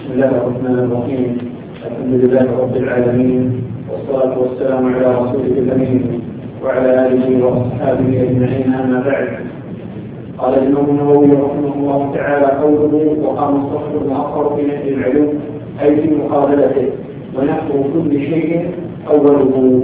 بسم الله الرحمن الرحيم. الحمد لله رب العالمين، والصلاة والسلام على رسوله الأمين وعلى آله وأصحابه أجمعين، أما بعد. قال الإمام النووي رحمه الله تعالى: قوله وقام الصف المؤخر في نهج العلوم أي في مقابلته، ونحو كل شيء أوله.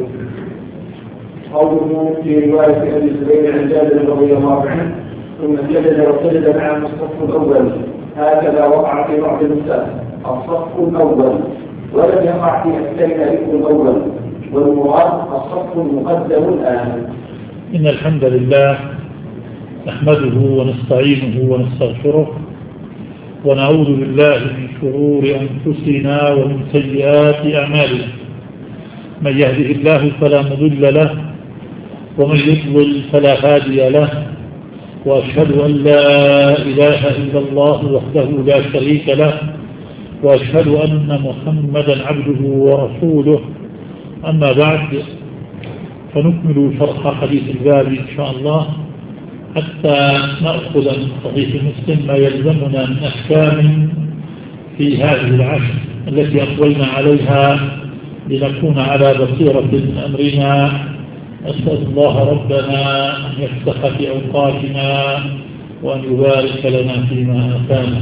قوله في رواية أبي الزبير عن جابر رضي الله عنه: ثم سجد وسجد معه الصف الأول. هكذا وقع في بعض النسخ الصف الأول، ولم يقع في أكثرها ذكر الأول، والمراد الصف المقدم الآن. إن الحمد لله نحمده ونستعينه ونستغفره، ونعوذ بالله من شرور أنفسنا ومن سيئات أعمالنا. من يهده الله فلا مضل له، ومن يضلل فلا هادي له، وأشهد أن لا إله إلا الله وحده لا شريك له، وأشهد أن محمدا عبده ورسوله. أما بعد، فنكمل شرح حديث الباب إن شاء الله حتى نأخذ من صحيح مسلم ما يلزمنا من أحكام في هذه العشر التي أقبلنا عليها لنكون على بصيرة من أمرنا. أسأل الله ربنا أن يفتح في أوقاتنا وأن يبارك لنا فيما آتانا.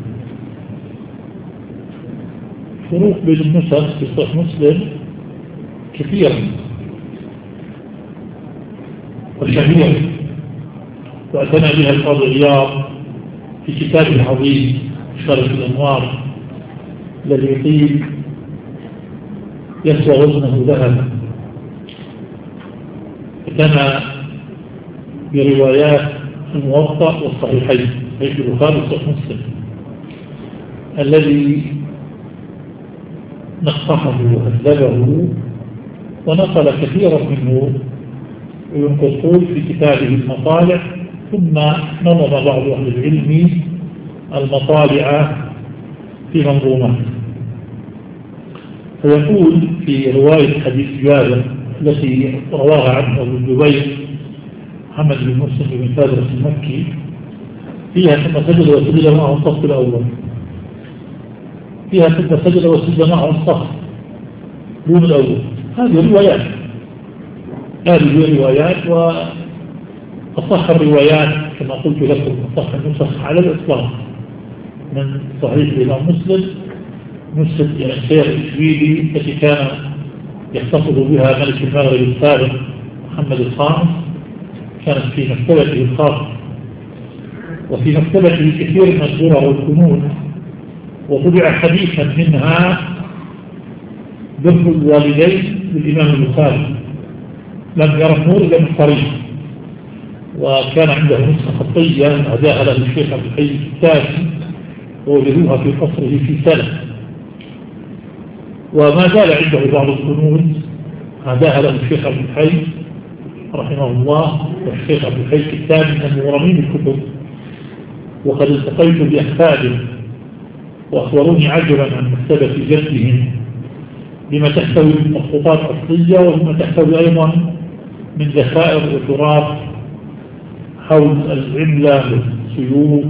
فروق بين النسخ في صحيح مسلم كثيرة وشهيرة، واعتنى بها القاضي عياض في كتابه العظيم شرف الأنوار الذي يقيل يسوى وزنه ذهبا. اعتنى بروايات الموطأ والصحيحين، صحيح البخاري وصحيح مسلم، الذي نصحه وهذبه ونقل كثيرا منه وينقل في كتابه المطالع. ثم نظم بعض أهل العلم المطالع في منظومات. فيقول في رواية حديث جابر التي رواها عنه ابن الزبير محمد بن مسلم بن فادرس المكي، فيها ثم سجد وسجد معه الصف الأول، فيها ثم سجد وسجد معه الصف دون الأول. هذه روايات وأصح الروايات كما قلت لكم أصح النسخ على الإطلاق من صحيح الإمام مسلم نسخة الشيخ الشويدي التي كان يحتفظ بها ملك المغرب السابق محمد الخامس، كانت في مكتبته الخاصة، وفي مكتبته كثير من الدرر والكنوز، وطبع حديثا منها بر الوالدين للإمام البخاري لم يرى النور إلا من قريب، وكان عنده نسخة خطية أهداها له الشيخ عبد الحي الثاني ووجدوها في قصره في سنة، وما زال عنده بعض الكنوز أهداها له الشيخ عبد الحي رحمه الله والشيخ عبد الحي الثاني من مغرمين الكتب. وقد التقيت بأحفاده وأخبروني عجبا عن مكتبة جدهم بما تحتوي من مخطوطات أصلية وبما تحتوي أيضا من ذخائر وتراث حول العملة والسيوف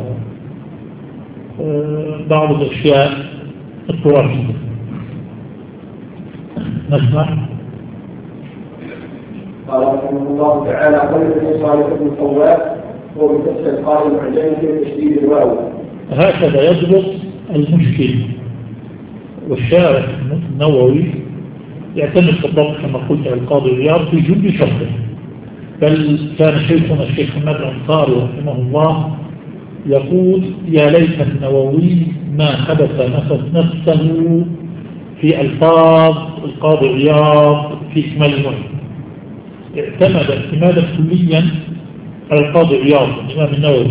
وبعض الأشياء التراثية. نسمع. قال رحمه الله تعالى: قال صالح بن الصواب هو بكسر القائل معجمة تشديد الواو. هكذا يضبط المشكل. والشارح النووي يعتمد في الضبط كما قلت القاضي عياض في جل شرحه، بل كان شيخنا الشيخ محمد الأنصاري رحمه الله يقول: يا ليت النووي ما حدث نفسه في ألفاظ القاضي عياض في إكمال المعجم. اعتمد اعتمادا كليا على القاضي عياض الإمام النووي،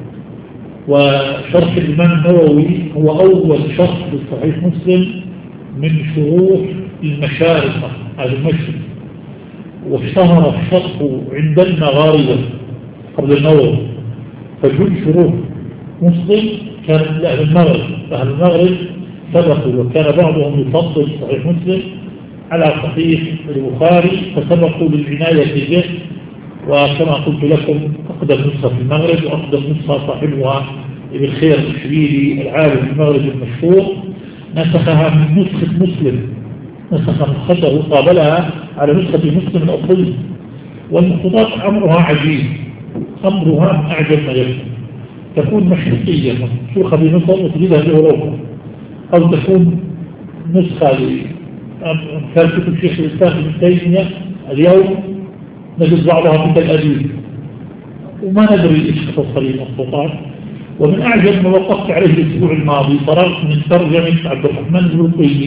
وشرح الإمام النووي هو أول شرح لصحيح مسلم من شروح المشارقة على المشرق، واشتهر الشرح عندنا غالبا قبل النووي. فجل شروح مسلم كانت لأهل المغرب، أهل المغرب سبقوا، وكان بعضهم يفضل صحيح مسلم على صحيح البخاري فسبقوا للعناية به. وكما قلت لكم أقدم نسخة في المغرب وأقدم نسخة صاحبها ابن خير الشبيلي العالم المغربي المشهور نسخها من نسخة مسلم، نسخ نسخته قابلها على نسخة مسلم الأصلي. والمخطوطات أمرها عجيب، أمرها من أعجب ما يكون. تكون مشرقية منسوخة بمصر وتجدها في أوروبا، أو تكون نسخة كانت الشيخ الإسلام ابن تيمية اليوم نجد بعضها في الأديب، وما ندري إيش تفصل المخطوطات. ومن أعجب ما وقفت عليه الأسبوع الماضي فرغت من ترجمة عبد الرحمن البلقيني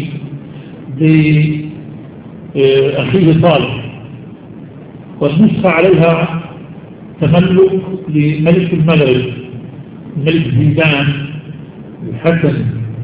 لأخيه صالح، والنسخة عليها تملك لملك المغرب الملك زيدان الحسن.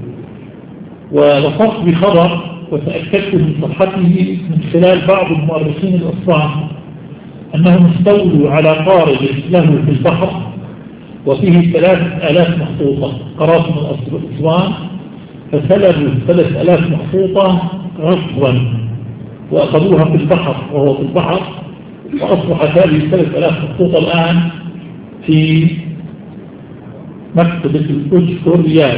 ووصفت بخبر وتأكدت من صحته من خلال بعض المؤرخين الأصفان أنهم استولوا على قارب له في البحر وفيه 3000 مخطوطة، قرأت من أسوان فسلبوا 3000 مخطوطة غصبا وأخذوها في البحر وهو في البحر، وأصبحت هذه 3000 مخطوطة الآن في مكتبة الأجكوريال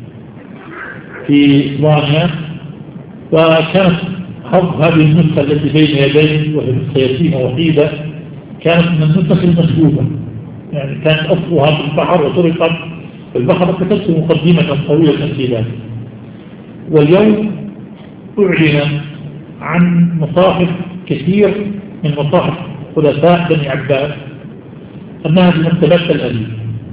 في إسبانيا. وكانت حظ هذه النسخة التي بين يديه وهي نسخة يتيمة وحيدة كانت من النسخ المسلوبة، يعني كانت أصلها في البحر وطرقت في البحر، كتبت مقدمة طويلة في ذلك. واليوم أعلن عن مصاحف كثير من مصاحف خلفاء بني عباس أنها في مكتبات الأديب.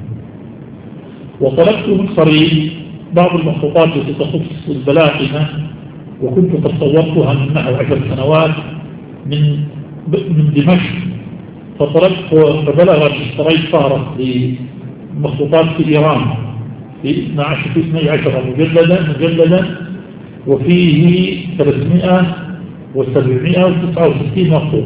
وطلبت من قريب بعض المخطوطات التي تخص البلاغمة، وكنت قد صورتها من نحو 10 سنوات من دمشق، فبلغ اشتريت فهرس لمخطوطات في إيران في 12 مجلدا وفيه 369 مخطوط،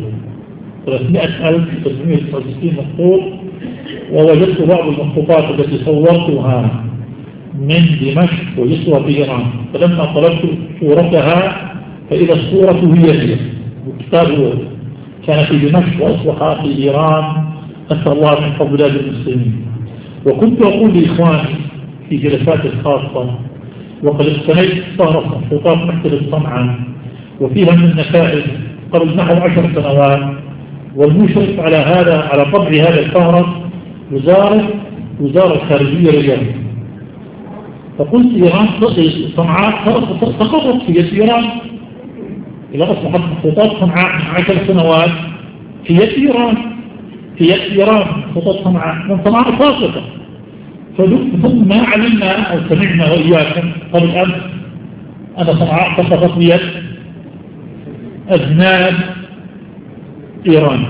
300,769 مخطوط. ووجدت بعض المخطوطات التي صورتها من دمشق وجدتها في إيران، فلما طلبت صورتها فإذا الصورة هي وكتابه كان في دمشق وأصبح في إيران، أسأل الله من فضل بلاد المسلمين. وكنت أقول لإخواني في جلسات خاصة وقد اقتنيت فهرس مخطوطات مكتبة صنعاء وفيها من النتائج قبل نحو 10 سنوات، والمشرف على طبع هذا الفهرس وزارة الخارجية لليمن. فقلت إيران صنعاء سقطت في يد إيران، إذا أصبحت مخطوطات صنعاء من 10 سنوات في يد إيران مخطوطات صنعاء من صنعاء ساقطة. ثم ما علمنا أو سمعنا وإياكم قبل أمس أن صنعاء سقطت بيد أذناب إيران،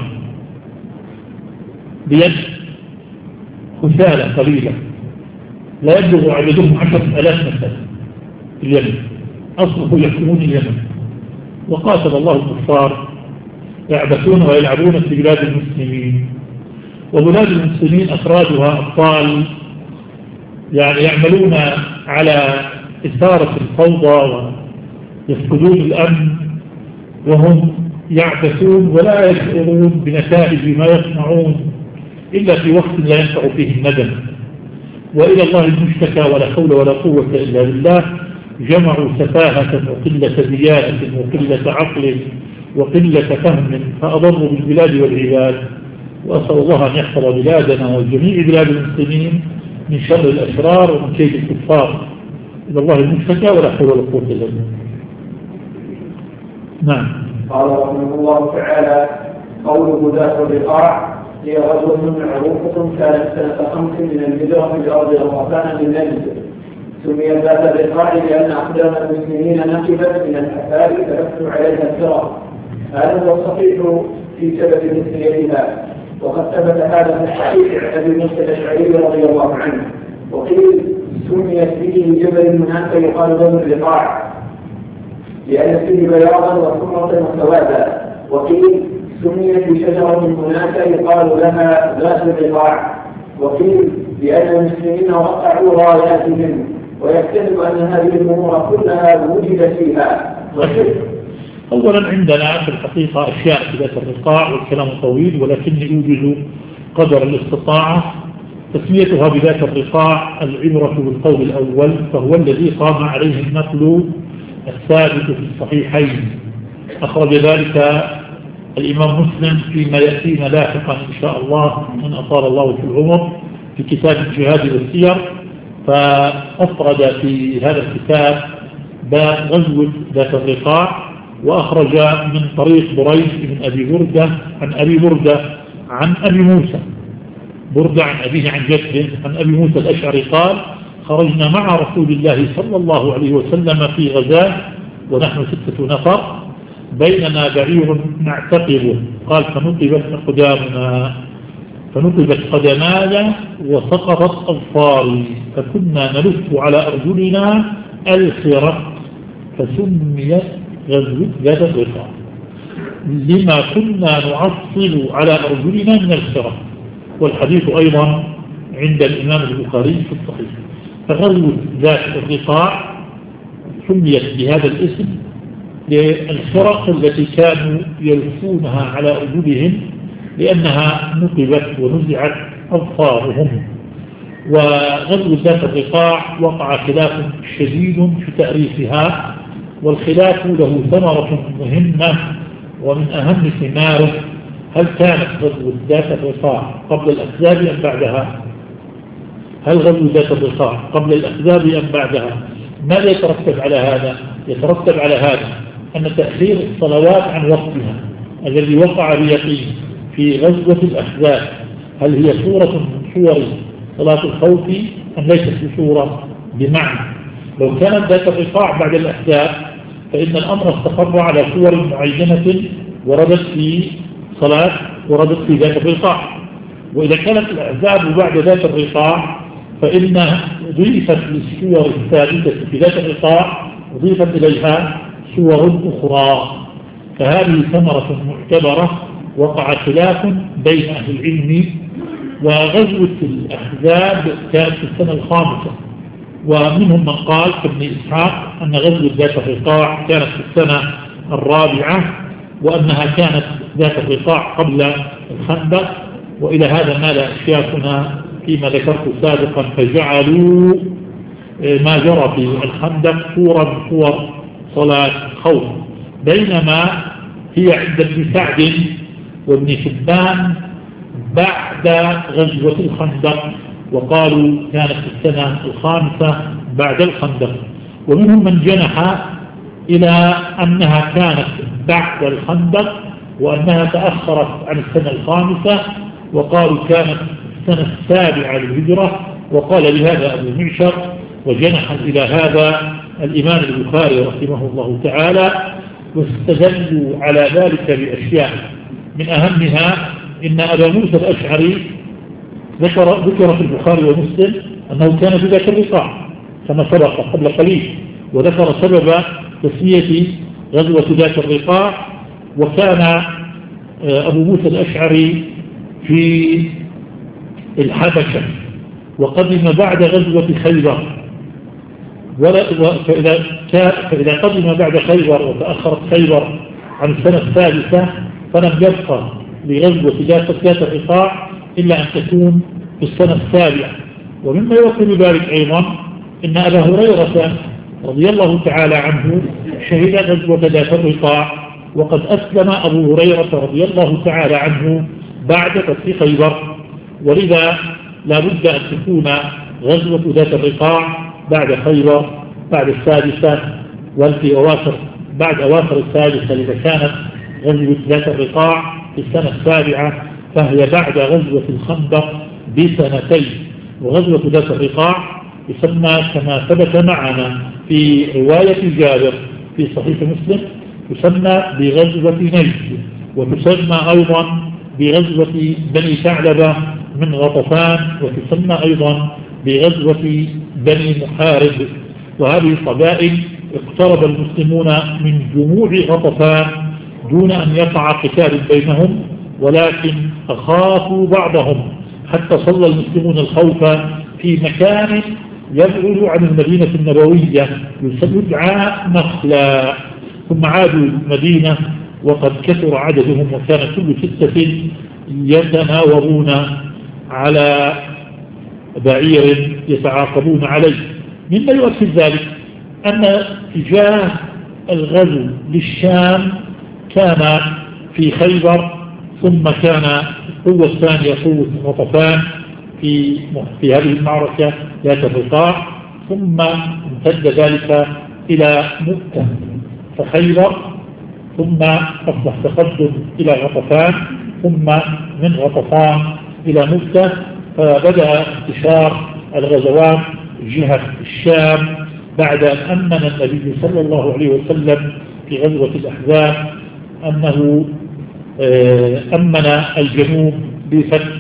بيد خسالة قليلة لا يبلغ عددهم 10,000 مثلا في اليمن، أصبحوا يحكمون اليمن. وقاتل الله الكفار يعبثون ويلعبون في بلاد المسلمين، وبلاد المسلمين أفرادها أبطال يعني يعملون على إثارة الفوضى ويفقدون الأمن، وهم يعبثون ولا يشعرون بنتائج ما يصنعون إلا في وقت لا ينفع فيه الندم. وإلى الله المشتكى ولا حول ولا قوة إلا بالله. جمعوا سفاهة وقلة ديانة وقلة عقل وقلة فهم فأضروا بالبلاد والعباد. وأسأل الله أن يحفظ بلادنا وجميع بلاد المسلمين من شر الأشرار ومن كيد الكفار. إلى الله المشتكى ولا حول ولا قوة إلا بالله. نعم. قال رحمه الله تعالى: قوله ذات الرقاع هي غزوة معروفة كانت سنة 5 من الهجرة في أرض غطفان من نجد. سميت ذات الرقاع لأن أقدام المسلمين نقبت من الحفار فلفت عليها الفرق. هذا هو الصحيح في سبب مثليتها، وقد ثبت هذا في الصحيح عن أبي موسى الأشعري رضي الله عنه. وقيل سميت به جبل هناك يقال ذو الرقاع لأن فيه بياضا وحمرة وسوادا. وقيل سميت بشجرة هناك يقال لها ذات الرقاع. وقيل لأن المسلمين وقعوا راياتهم، ويحتمل أن هذه الأمور كلها وجد فيها. أولا عندنا في الحقيقة أشياء في ذات الرقاع والكلام طويل، ولكن يوجد قدر الاستطاعة تسميتها بذات الرقاع العبرة بالقول الأول، فهو الذي قام عليه النقل الثابت في الصحيحين. أخرج ذلك الإمام مسلم فيما يأتينا لاحقا إن شاء الله من أطال الله في العمر في كتاب الجهاد والسير، فأفرد في هذا الكتاب باب غزوة ذات الرقاع، وأخرج من طريق بريد بن أبي بردة عن أبي بردة عن أبي موسى، بردة عن أبيه عن جده عن أبي موسى الأشعري قال: خرجنا مع رسول الله صلى الله عليه وسلم في غزاة ونحن 6 نفر، بيننا بعير نعتقبه، قال: فنقبت قدماي وسقطت أظفاري، فكنا نلف على أرجلنا الخرق، فسميت غزوة ذات الرقاع لما كنا نعصل على أرجلنا من الخرق. والحديث أيضا عند الإمام البخاري في الصحيح. فغزوة ذات الرقاع سميت بهذا الاسم للخرق التي كانوا يلفونها على أرجلهم لأنها نقبت ونزعت أظفارهم. وغزوة ذات الرقاع وقع خلاف شديد في تأريخها، والخلاف له ثمرة مهمة ومن أهم ثماره: هل كانت غزوة ذات الرقاع قبل الأحزاب أم بعدها؟ هل غزوة ذات الرقاع قبل الأحزاب أم بعدها؟ ماذا يترتب على هذا؟ يترتب على هذا أن تأخير الصلوات عن وقتها الذي وقع بيقين في غزوة الأحزاب، هل هي صورة من صور صلاة الخوف أم ليست بصورة؟ بمعنى لو كانت ذات الرقاع بعد الأحزاب فإن الأمر استقر على صور معينة وردت في صلاة وردت في ذات الرقاع. وإذا كانت الأحزاب بعد ذات الرقاع فإن ضيفت للصور الثابتة في ذات الرقاع وضيفت إليها صور أخرى. فهذه ثمرة معتبرة وقع خلاف بين أهل العلم. وغزوة الأحزاب كانت في السنة الخامسة، ومنهم من قال كابن إسحاق أن غزوة ذات الرقاع كانت في السنة الرابعة، وأنها كانت ذات الرقاع قبل الخندق. وإلى هذا مال أشياخنا فيما ذكرت سابقا، فجعلوا ما جرى في الخندق صورة من صور صلاة خوف، بينما هي عند ابن سعد وابن حبان بعد غزوة الخندق، وقالوا كانت في السنة الخامسة بعد الخندق. ومنهم من جنح إلى أنها كانت بعد الخندق وأنها تأخرت عن السنة الخامسة، وقالوا كانت السنة السابعة للهجرة، وقال بهذا أبو معشر. وجنح إلى هذا الإمام البخاري رحمه الله تعالى، واستدلوا على ذلك بأشياء من أهمها إن أبا موسى الأشعري ذكر في البخاري ومسلم أنه كان بذات الرقاع كما سبق قبل قليل، وذكر سبب تسمية غزوة ذات الرقاع. وكان أبو موسى الأشعري في الحبشة وقدم بعد غزوة خيبر، فإذا قدم بعد خيبر وتأخرت خيبر عن السنة الثالثة فلم يبقى لغزوة ذات الرقاع إلا أن تكون في السنة السابعة. ومما يوصل ذلك أيضا إن أبا هريرة رضي الله تعالى عنه شهد غزوة ذات الرقاع، وقد أسلم أبو هريرة رضي الله تعالى عنه بعد فتح خيبر، ولذا لا بد أن تكون غزوة ذات الرقاع بعد خيبر بعد السادسة، والتي بعد أواخر السادسة إذا كانت غزوة ذات الرقاع في السنة السابعة فهي بعد غزوة الخندق بسنتين. وغزوة ذات الرقاع يسمى كما ثبت معنا في رواية جابر في صحيح مسلم تسمى بغزوة نجد، وتسمى أيضا بغزوة بني ثعلبة من غطفان، وتسمى أيضا بغزوة بني محارب. وهذه القبائل اقترب المسلمون من جموع غطفان دون أن يقع قتال بينهم، ولكن أخافوا بعضهم حتى صلى المسلمون الخوف في مكان يبعد عن المدينة النبوية يدعى نخلا، ثم عادوا المدينة وقد كثر عددهم، وكان كل 6 يتناورون على بعير يتعاقبون عليه. مما يؤكد ذلك أن اتجاه الغزو للشام كان في خيبر، ثم كان القوة الثانية قوة غطفان في هذه المعركة ذات الرقاع، ثم امتد ذلك إلى مؤتة فخيبر، ثم أصبح تقدم إلى غطفان، ثم من غطفان إلى مؤتة، فبدأ انتشار الغزوات جهة الشام بعد أن أمن النبي صلى الله عليه وسلم في غزوة الأحزاب أنه أمن الجنوب بفتح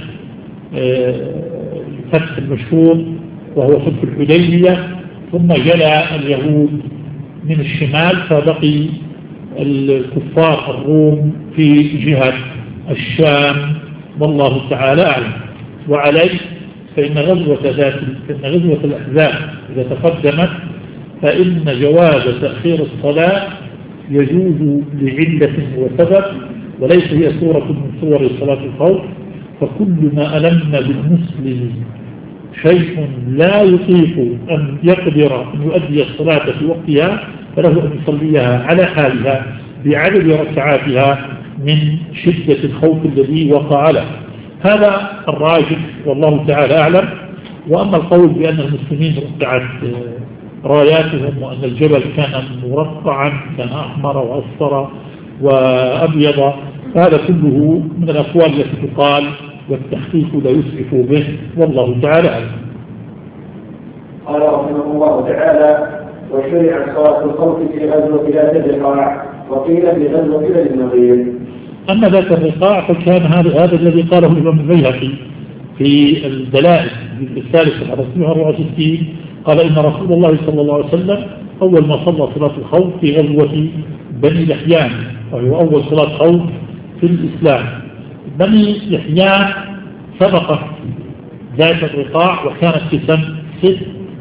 المشهور وهو فتح الحديبية، ثم جلى اليهود من الشمال، فبقي الكفار الروم في جهة الشام، والله تعالى أعلم. وعليه فإن غزوة الأحزاب إذا تقدمت فإن جواز تأخير الصلاة يجوز لعلة وسبب، وليس هي صورة من صور صلاة الخوف. فكل ما ألم بالمسلم شيء لا يطيق أن يقدر أن يؤدي الصلاة في وقتها فله أن يصليها على حالها بعدد ركعاتها من شدة الخوف الذي وقع له. هذا الراجح والله تعالى أعلم. وأما القول بأن المسلمين رفعت راياتهم وأن الجبل كان مرقعا، كان أحمر وأصفر وأبيض، هذا كله من الأقوال التي تقال والتحقيق لا يسعف به، والله تعالى أعلم. قال رحمه الله تعالى: وشرع صلاة الخوف في غزوة ذات الرقاع، وقيل في غزوة بني النضير. أما ذات الرقاع فكان هذا الذي قاله الإمام البيهقي في الدلائل الثالث على 64، قال إن رسول الله صلى الله عليه وسلم أول ما صلى صلاة الخوف في غزوة بني لحيان، وهو أول صلاة خوف في الإسلام. بني لحيان سبقت ذات الرقاع وكانت في سنة 6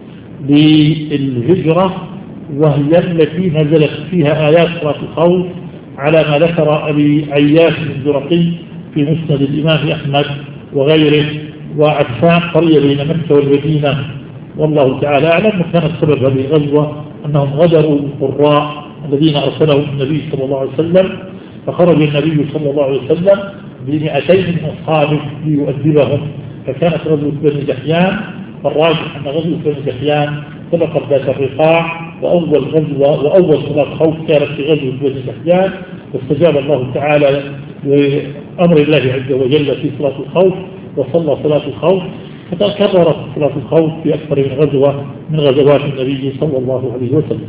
للهجرة، وهي التي نزلت فيها آيات صلاة الخوف على ما ذكر أبي عياش الزرقي في مسند الإمام أحمد وغيره، وعفان قرية بين مكة والمدينة، والله تعالى أعلم. وكان السبب هذه الغزوة أنهم غدروا القراء الذين أرسلهم النبي صلى الله عليه وسلم، فخرج النبي صلى الله عليه وسلم ب200 من أصحابه ليؤدبهم، فكانت غزوة بني لحيان. فالراجح أن غزوة بني لحيان سبقت ذات الرقاع، وأول غزوة وأول صلاة خوف كانت في غزوة بني لحيان، واستجاب الله تعالى لأمر الله عز وجل في صلاة الخوف وصلى صلاة الخوف، فتكررت صلاة الخوف في أكثر من غزوة من غزوات النبي صلى الله عليه وسلم.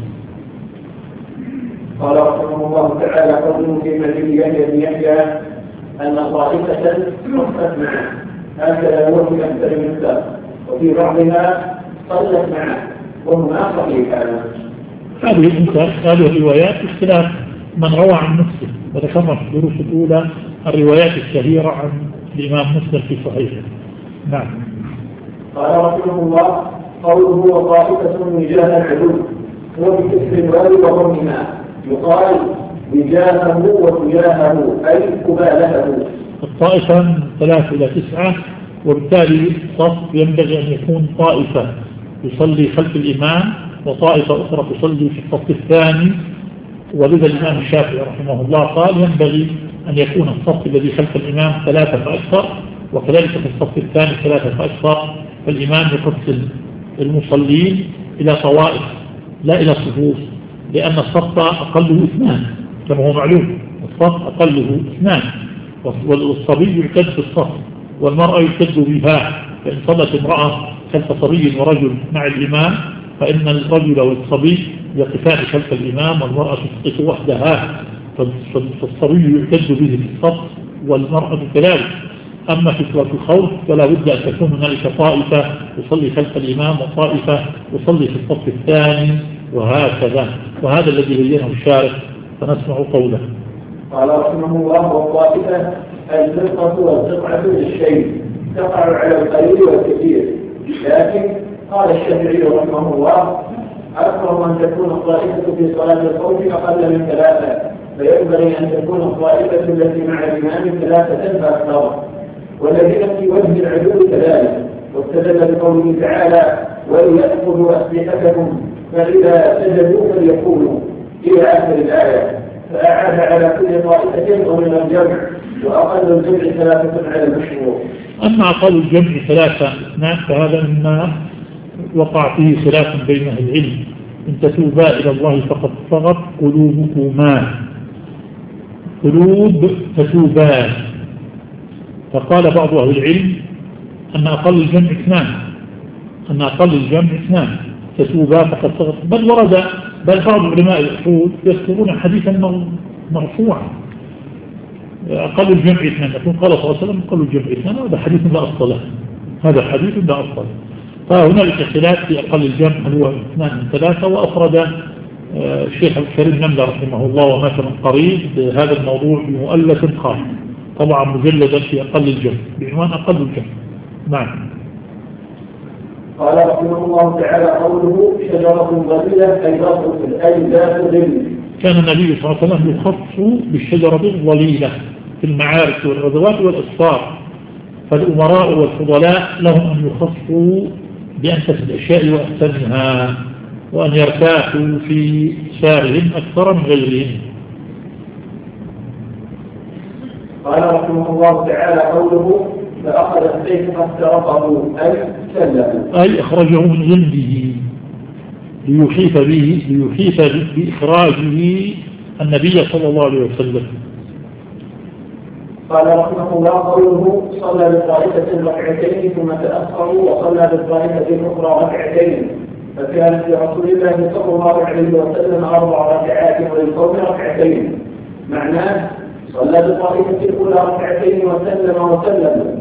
قال رحمه الله تعالى: قوله في مسجد يحيى بن يحيى أن طائفة صفت معه، هكذا هو في أكثر من ذلك، وفي بعضها صلت معه، وهما صحيحان. هذه الروايات اختلاف من روى عن نفسه، وذكرنا في الدروس الأولى الروايات الشهيرة عن الإمام مسلم في صحيحه. نعم. قال رحمه الله: قوله وطائفة وجاه العدو هو بكسر الواو وضمها، يقال وجاهه وتجاهه أي قبالته. الطائفة من 3 إلى 9، وبالتالي الصف ينبغي أن يكون طائفة يصلي خلف الإمام وطائفة أخرى تصلي في الصف الثاني. ولذا الإمام الشافعي رحمه الله قال ينبغي أن يكون الصف الذي خلف الإمام 3 فأكثر، وكذلك في الصف الثاني 3 فأكثر، فالإمام يقسم المصلين إلى طوائف لا إلى صفوف، لأن الصف أقله 2 كما هو معلوم، الصف أقله 2، والصبي يعتد في الصف والمرأة يعتد بها. فإن صلت امرأة خلف صبي ورجل مع الإمام فإن الرجل والصبي يقفان خلف الإمام، والمرأة تسقط وحدها، فالصبي يعتد به في الصف والمرأة كذلك. أما في صلاة الخوف فلا بد أن تكون هنالك طائفة تصلي خلف الإمام وطائفة تصلي في الصف الثاني، وهكذا. وهذا الذي بينه الشارع، فنسمع قوله. قال رحمه الله: والطائفة الفرقة والقطعة للشيء تقع على القليل والكثير، لكن قال الشافعي رحمه الله: أكثر أن تكون الطائفة في صلاة الخوف أقل من 3، فينبغي أن تكون الطائفة التي مع الإمام 3 فأكثر، والذين في وجه العدو كذلك، واستدل بقوله تعالى وليأخذوا أسلحتكم فإذا سجدوا فليقولوا إلى آخر الآية، فأعاد على كل طائفة من الجمع، وأقل الجمع 3 على المشروع. أما أقل الجمع 3 فهذا مما وقع فيه خلاف بين أهل العلم. إن تتوبا إلى الله فقد صغت قلوبكما، قلوب تتوبان. فقال بعض أهل العلم أن أقل الجمع 2، أن أقل الجمع 2 تتوبا فقد صغت. بل ورد بعض علماء الأصول يذكرون حديثا مرفوعا أقل الجمع 2، يكون قال صلى الله عليه وسلم أقل الجمع 2. هذا حديث لا أصل له، هذا حديث لا أصل له. فهنالك خلاف في أقل الجمع هل هو 2 من 3. وأفرد الشيخ الكريم نملة رحمه الله ومات من قريب هذا الموضوع بمؤلف خاص طبعا مجلدا في أقل الجمع بعنوان أقل الجمع. نعم. قال رحمه الله تعالى قوله شجرة ظليلة أي ذات ظل. كان النبي صلى الله عليه وسلم يخص بالشجرة الظليلة في المعارك والغزوات والإسفار، فالأمراء والفضلاء لهم أن يخصوا بأنفس الأشياء وأحسنها، وأن يرتاحوا في سارهم أكثر من غيرهم. قال رحمه الله تعالى قوله فأخذ السيف فاخترقه أي سلمه، أي أخرجه من جلده ليخيف بإخراجه النبي صلى الله عليه وسلم. قال رحمه الله قوله صلى بالطائفة ركعتين ثم تأخروا وصلى بالطائفة الأخرى ركعتين، فكان في رسول الله صلى الله عليه وسلم 4 ركعات وللقوم ركعتين. معناه صلى بالطائفة الأولى ركعتين وسلم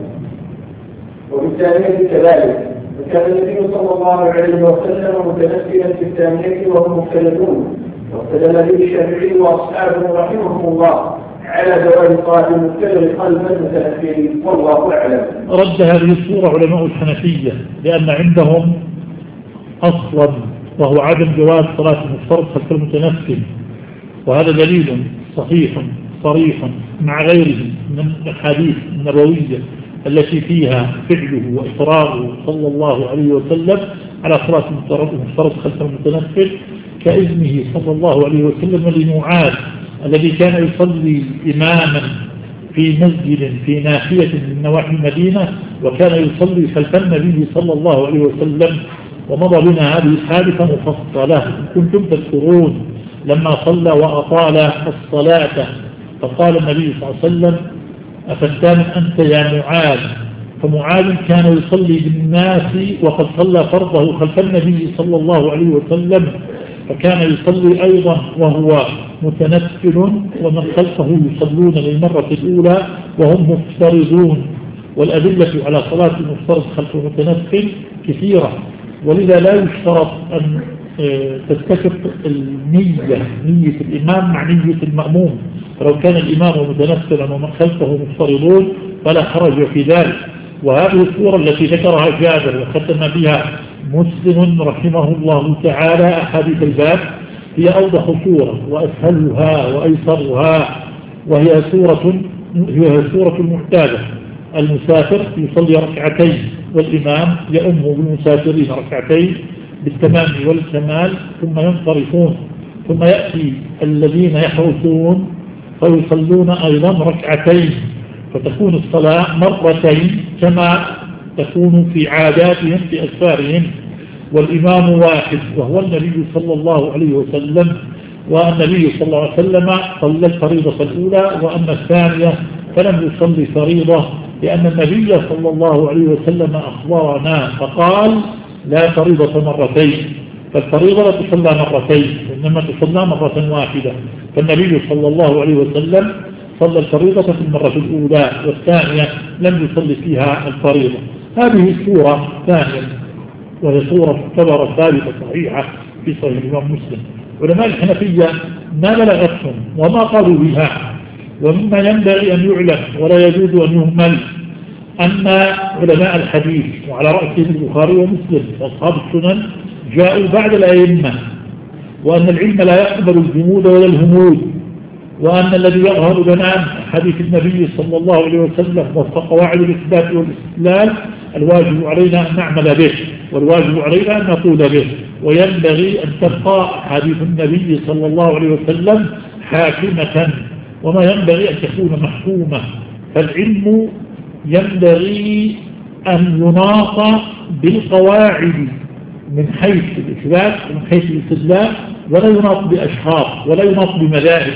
وبالثانية كذلك، فكان النبي صلى الله عليه وسلم متنفلا في الثانية وهم مختلفون. واستدل به الشافعي وأصحابه رحمهم الله على جواز صلاة المبتدئ خلف المتنفل والله أعلم. رد هذه الصورة علماء الحنفية لأن عندهم أصلا وهو عدم جواز صلاة المفترض خلف المتنفل، وهذا دليل صحيح صريح مع غيره من الحديث النبوية التي فيها فعله وإصراره صلى الله عليه وسلم على صلاة المفترض خلف المتنفل، كإذنه صلى الله عليه وسلم لمعاذ الذي كان يصلي إماما في مسجد في ناحية من نواحي المدينة، وكان يصلي خلف النبي صلى الله عليه وسلم. ومضى بنا هذه الحادثة مفصلة إن كنتم تذكرون لما صلى وأطال الصلاة، فقال النبي صلى الله عليه وسلم أفتان أنت يا معاذ؟ فمعاذ كان يصلي بالناس وقد صلى فرضه خلف النبي صلى الله عليه وسلم، فكان يصلي أيضا وهو متنفل ومن خلفه يصلون للمرة الأولى وهم مفترضون. والأدلة على صلاة المفترض خلف المتنفل كثيرة، ولذا لا يشترط أن تتفق النية، نية الإمام مع نية المأموم. فلو كان الإمام متنفلا ومن خلفه مفترضون فلا حرج في ذلك. وهذه الصورة التي ذكرها جابر وختم بها مسلم رحمه الله تعالى أحاديث الباب هي أوضح صورة وأسهلها وأيسرها، وهي صورة المعتادة. المسافر يصلي ركعتين والإمام يؤم بالمسافرين ركعتين بالتمام والكمال ثم ينصرفون، ثم يأتي الذين يحرسون فيصلون أيضا ركعتين، فتكون الصلاة مرتين كما تكون في عاداتهم في أسفارهم، والإمام واحد وهو النبي صلى الله عليه وسلم. والنبي صلى الله عليه وسلم صلى الفريضة الأولى، وأما الثانية فلم يصلي فريضة، لأن النبي صلى الله عليه وسلم أخبرنا فقال لا فريضة مرتين، فالفريضة لا تصلى مرتين إنما تصلى مرة واحدة. فالنبي صلى الله عليه وسلم صلى الفريضة في المرة الأولى، والثانية لم يصلي فيها الفريضة. هذه الصورة ثانية، وهي صورة تعتبر ثابتة صحيحة في صحيح الإمام مسلم. علماء الحنفية ما بلغتهم وما قالوا بها، ومما ينبغي أن يعلم ولا يجوز أن يهمل أن علماء الحديث وعلى رأسهم البخاري ومسلم وأصحاب السنن جاءوا بعد الأئمة، وأن العلم لا يقبل الجمود ولا الهمود، وأن الذي يظهر لنا حديث النبي صلى الله عليه وسلم وفق قواعد الإثبات والاستدلال الواجب علينا أن نعمل به، والواجب علينا أن نقول به، وينبغي أن تبقى حديث النبي صلى الله عليه وسلم حاكمة، وما ينبغي أن تكون محكومة. فالعلم ينبغي أن يناط بالقواعد من حيث الإثبات ومن حيث الاستدلال، ولا يناط بأشخاص ولا يناط بمذاهب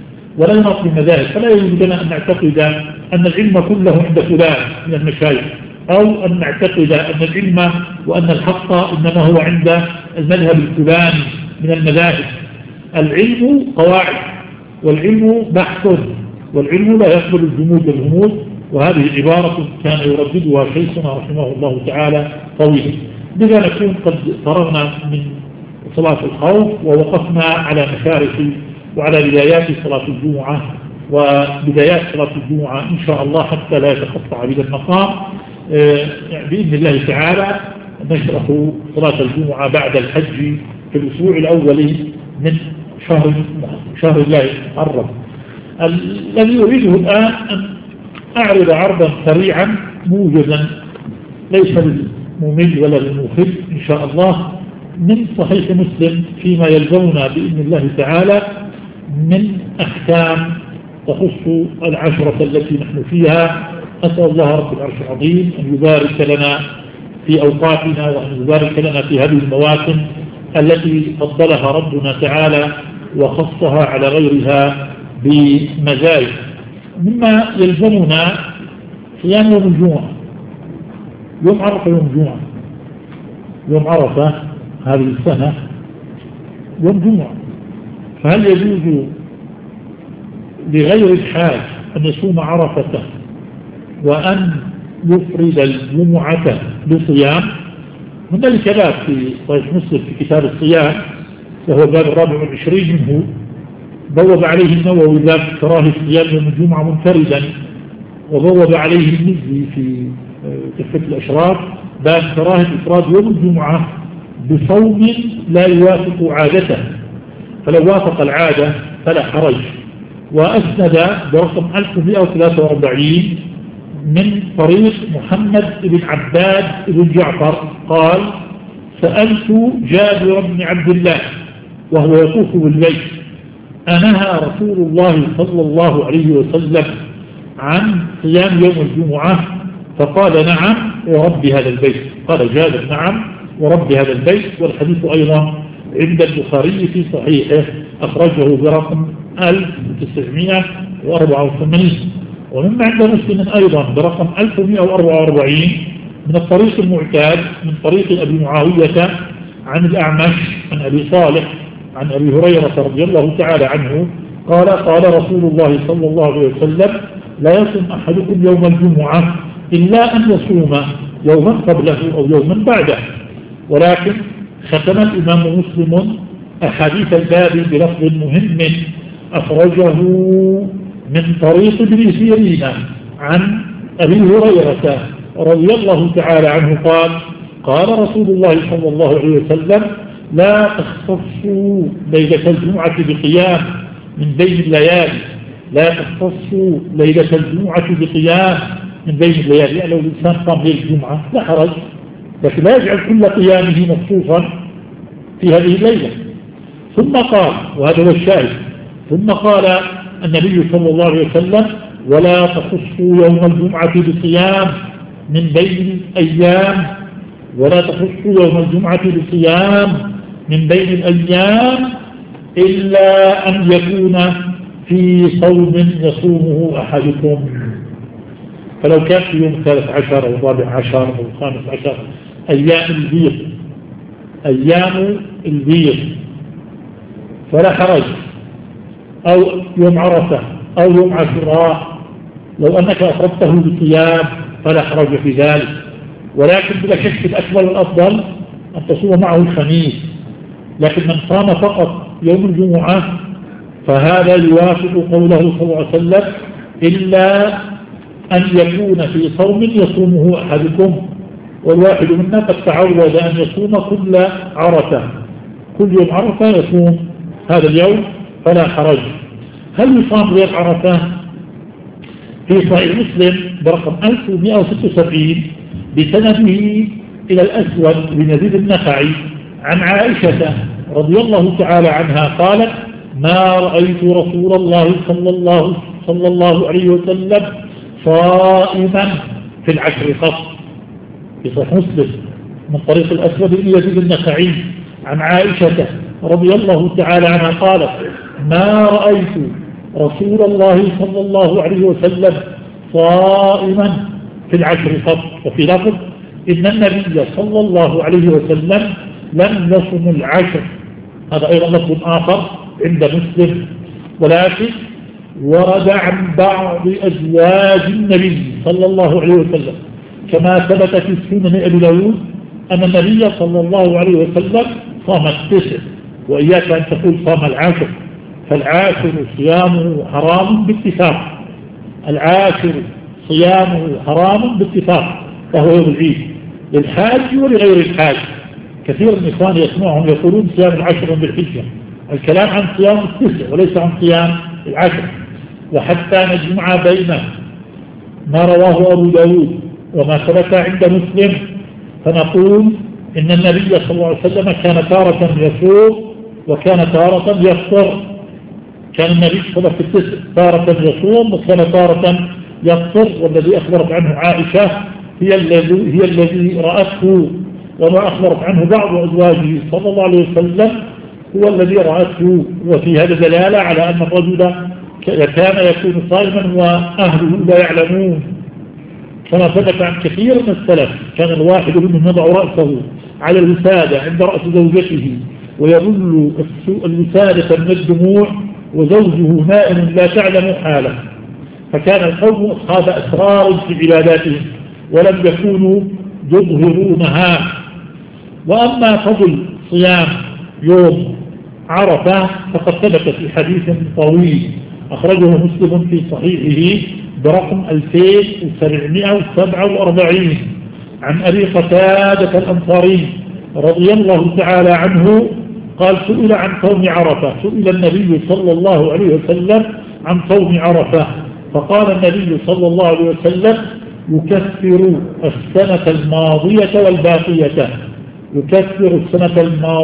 فلا يجوز لنا أن نعتقد أن العلم كله عند فلان من المشايخ، أو أن نعتقد أن العلم وأن الحق إنما هو عند المذهب الفلاني من المذاهب. العلم قواعد، والعلم بحث، والعلم لا يقبل الجمود والهمود. وهذه عبارة كان يرددها شيخنا رحمه الله تعالى طويلا. بذا نكون قد فرغنا من صلاة الخوف، ووقفنا على مشارف وعلى بدايات صلاة الجمعة، وبدايات صلاة الجمعة إن شاء الله حتى لا يتقطع بنا المقام. بإذن الله تعالى نشرح صلاة الجمعة بعد الحج في الأسبوع الأول من شهر الله الرب. الذي أريده الآن أن أعرض عرضا سريعا موجزا ليس للممل ولا للمخل إن شاء الله من صحيح مسلم فيما يلزمنا بإذن الله تعالى من أحكام تخص العشرة التي نحن فيها. أسأل الله رب العرش العظيم أن يبارك لنا في أوقاتنا، وأن يبارك لنا في هذه المواسم التي فضلها ربنا تعالى وخصها على غيرها بمزايا. مما يلزمنا صيام يوم الجمعة، يوم عرفة، يوم عرفة هذه السنة يوم جمعة، فهل يجوز لغير الحاج أن يصوم عرفة وأن يفرد الجمعة بصيام؟ من ذلك باب في صحيح مسلم في كتاب الصيام، وهو باب 24 منه، بوب عليه النووي باب كراهة صيام يوم الجمعة منفردا، وبوب عليه المزي في تحفة الأشراف باب كراهة إفراد يوم الجمعة بصوم لا يوافق عادته، فلو وافق العادة فلا حرج. وأسند برقم 1143 من طريق محمد بن عباد بن جعفر قال: سألت جابر بن عبد الله وهو يطوف بالبيت: أنهى رسول الله صلى الله عليه وسلم عن صيام يوم الجمعة؟ فقال: نعم ورب هذا البيت. قال جابر: نعم ورب هذا البيت. والحديث أيضا عند البخاري في صحيحه، أخرجه برقم 1984. ومما عند مسلم أيضا برقم 1144 من الطريق المعتاد من طريق أبي معاوية عن الأعمش عن أبي صالح عن أبي هريرة رضي الله تعالى عنه قال: قال رسول الله صلى الله عليه وسلم: لا يصوم أحدكم يوم الجمعة إلا أن يصوم يوما قبله أو يوما بعده. ولكن ختم الإمام مسلم أحاديث الباب بلفظ مهم أخرجه من طريق ابن سيرين عن أبي هريرة رضي الله تعالى عنه قال: قال رسول الله صلى الله عليه وسلم: لا تختصوا ليلة الجمعة بقيام من بين الليالي، لا تختصوا ليلة الجمعة بقيام من بين الليالي. يعني لو الإنسان قام ليلة الجمعة لا حرج، لكن لا يجعل كل قيامه مخصوصا في هذه الليلة. ثم قال، وهذا هو الشاهد، ثم قال النبي صلى الله عليه وسلم: ولا تخصوا يوم الجمعة بصيام من بين الأيام، ولا تخصوا يوم الجمعة بصيام من بين الأيام إلا أن يكون في صوم يصومه أحدكم. فلو كان في يوم 13 أو 14 أو 15 أيام البيض فلا حرج، أو يوم عرفة أو يوم عاشوراء لو أنك أفردته بصيام فلا حرج في ذلك. ولكن بلا شك الأكبر والأفضل أن تصوم معه الخميس، لكن من صام فقط يوم الجمعة فهذا يوافق قوله صلى الله عليه وسلم: إلا أن يكون في صوم يصومه أحدكم. والواحد منا قد تعود أن يصوم كل عرفة، كل يوم عرفة يصوم هذا اليوم فلا حرج. هل يصام غير عرفة؟ في صحيح مسلم برقم 1176 بسنده إلى الأسود بن يزيد النخعي عن عائشة رضي الله تعالى عنها قالت: ما رأيت رسول الله صلى الله عليه وسلم صائما في العشر قط. في صحيح مسلم من طريق الأسود بن يزيد النخعي عن عائشة رضي الله تعالى عنها قالت: ما رأيت رسول الله صلى الله عليه وسلم صائما في العشر قط. وفي لفظ: إن النبي صلى الله عليه وسلم لم يصم العشر. هذا أيضا لفظ آخر عند مسلم، ولكن ورد عن بعض أزواج النبي صلى الله عليه وسلم كما ثبت في سنن أبي داود أن النبي صلى الله عليه وسلم صام التسع، وإياك أن تقول صام العاشر، فالعاشر صيامه حرام باتفاق. العاشر صيامه حرام باتفاق، وهو يوم العيد للحاج ولغير الحاج. كثير من الإخوان يسمعهم يقولون صيام العشر بالحجة. الكلام عن صيام التسع وليس عن صيام العشر. وحتى نجمع بين ما رواه أبو داود وما ثبت عند مسلم فنقول إن النبي صلى الله عليه وسلم كان تارة يصوم وكان تارة يفطر. كان النبي صلى الله عليه وسلم تارة يصوم وكان تارة يفطر، والذي أخبرت عنه عائشة هي الذي رأته، وما أخبرت عنه بعض أزواجه صلى الله عليه وسلم هو الذي رأته. وفي هذا دلالة على أن الرجل كان يكون صائما وأهله لا يعلمون، كما ثبت عن كثير من السلف. كان الواحد منهم يضع رأسه على الوسادة عند رأس زوجته ويظل الوسادة من الدموع وزوجه نائم لا تعلم حاله. فكان القوم أصحاب أسرار في عباداتهم ولم يكونوا يظهرونها. وأما فضل صيام يوم عرفة فقد ثبت في حديث طويل أخرجه مسلم في صحيحه برقم 2747 عن أبي قتادة الأنصاري رضي الله تعالى عنه قال: سئل عن صوم عرفة، سئل النبي صلى الله عليه وسلم عن صوم عرفة، فقال النبي صلى الله عليه وسلم: يكفر السنة الماضية والباقية. يكفر السنة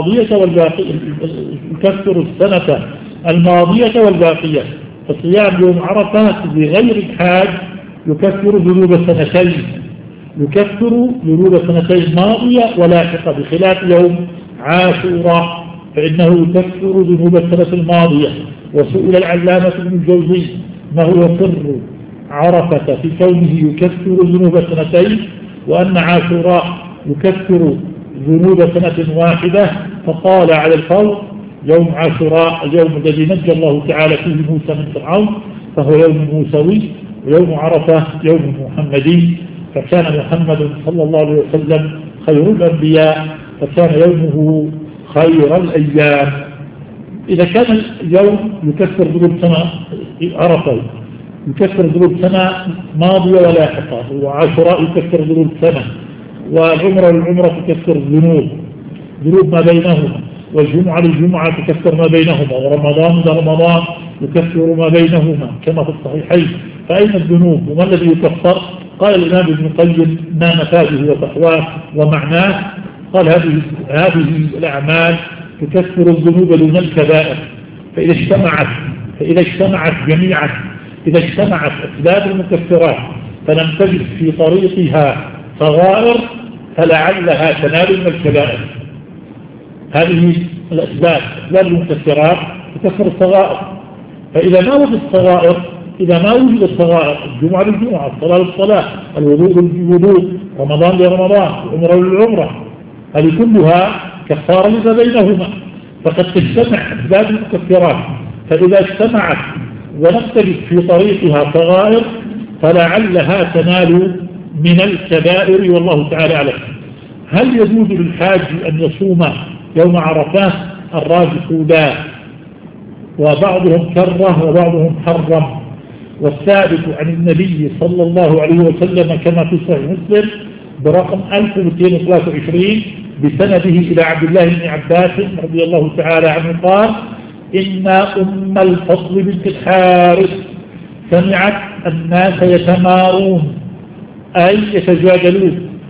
الماضية والباقية. فصيام يوم عرفة بغير الحاج يكفر ذنوب سنتين، يكفر ذنوب سنتين ماضية ولاحقة، بخلاف يوم عاشوراء فإنه يكفر ذنوب السنة الماضية. وسئل العلامة ابن الجوزي ما هو سر عرفة في كونه يكفر ذنوب سنتين وأن عاشوراء يكفر ذنوب سنة واحدة، فقال على القول: يوم عاشوراء اليوم الذي نجى الله تعالى فيه موسى من فرعون فهو يوم موسوي، ويوم عرفة يوم محمدي، فكان محمد صلى الله عليه وسلم خير الأنبياء، فكان يومه خير الأيام. إذا كان اليوم يكفر ذنوب سنة عرفة يكفر ذنوب سنة ماضية ولاحقة، وعاشوراء يكفر ذنوب سنة، والعمرة تكفر ذنوب ما بينهما، والجمعة للجمعة تكفر ما بينهما، ورمضان لرمضان يكفر ما بينهما كما في الصحيحين. فأين الذنوب وما الذي يكفر؟ قال الإمام ابن القيم: ما مفاده وتقواه ومعناه. قال هذه الأعمال تكفر الذنوب دون الكبائر، فإذا اجتمعت جميعا، إذا اجتمعت أسباب المكفرات فلم تجد في طريقها صغائر فلعلها تنال من الكبائر. هذه الأسباب المكفرات تكفر الصغائر. فإذا ما وجد الصغائر، الجمعة للجمعة، الصلاة للصلاة، الوضوء للوضوء، رمضان لرمضان، العمرة للعمرة، هذه كلها كفارة لما بينهما. فقد تجتمع أسباب المكفرات، فإذا اجتمعت ولم تجد في طريقها صغائر فلعلها تنال من الكبائر، والله تعالى أعلم. هل يجوز للحاج أن يصوم يوم عرفة؟ الراجح لا، وبعضهم كره وبعضهم حرم. والثابت عن النبي صلى الله عليه وسلم كما في صحيح مسلم برقم 1223 بسنده إلى عبد الله بن عباس رضي الله تعالى عنه قال: إن أم الفضل بنت الحارث سمعت الناس يتمارون أي يتجادلون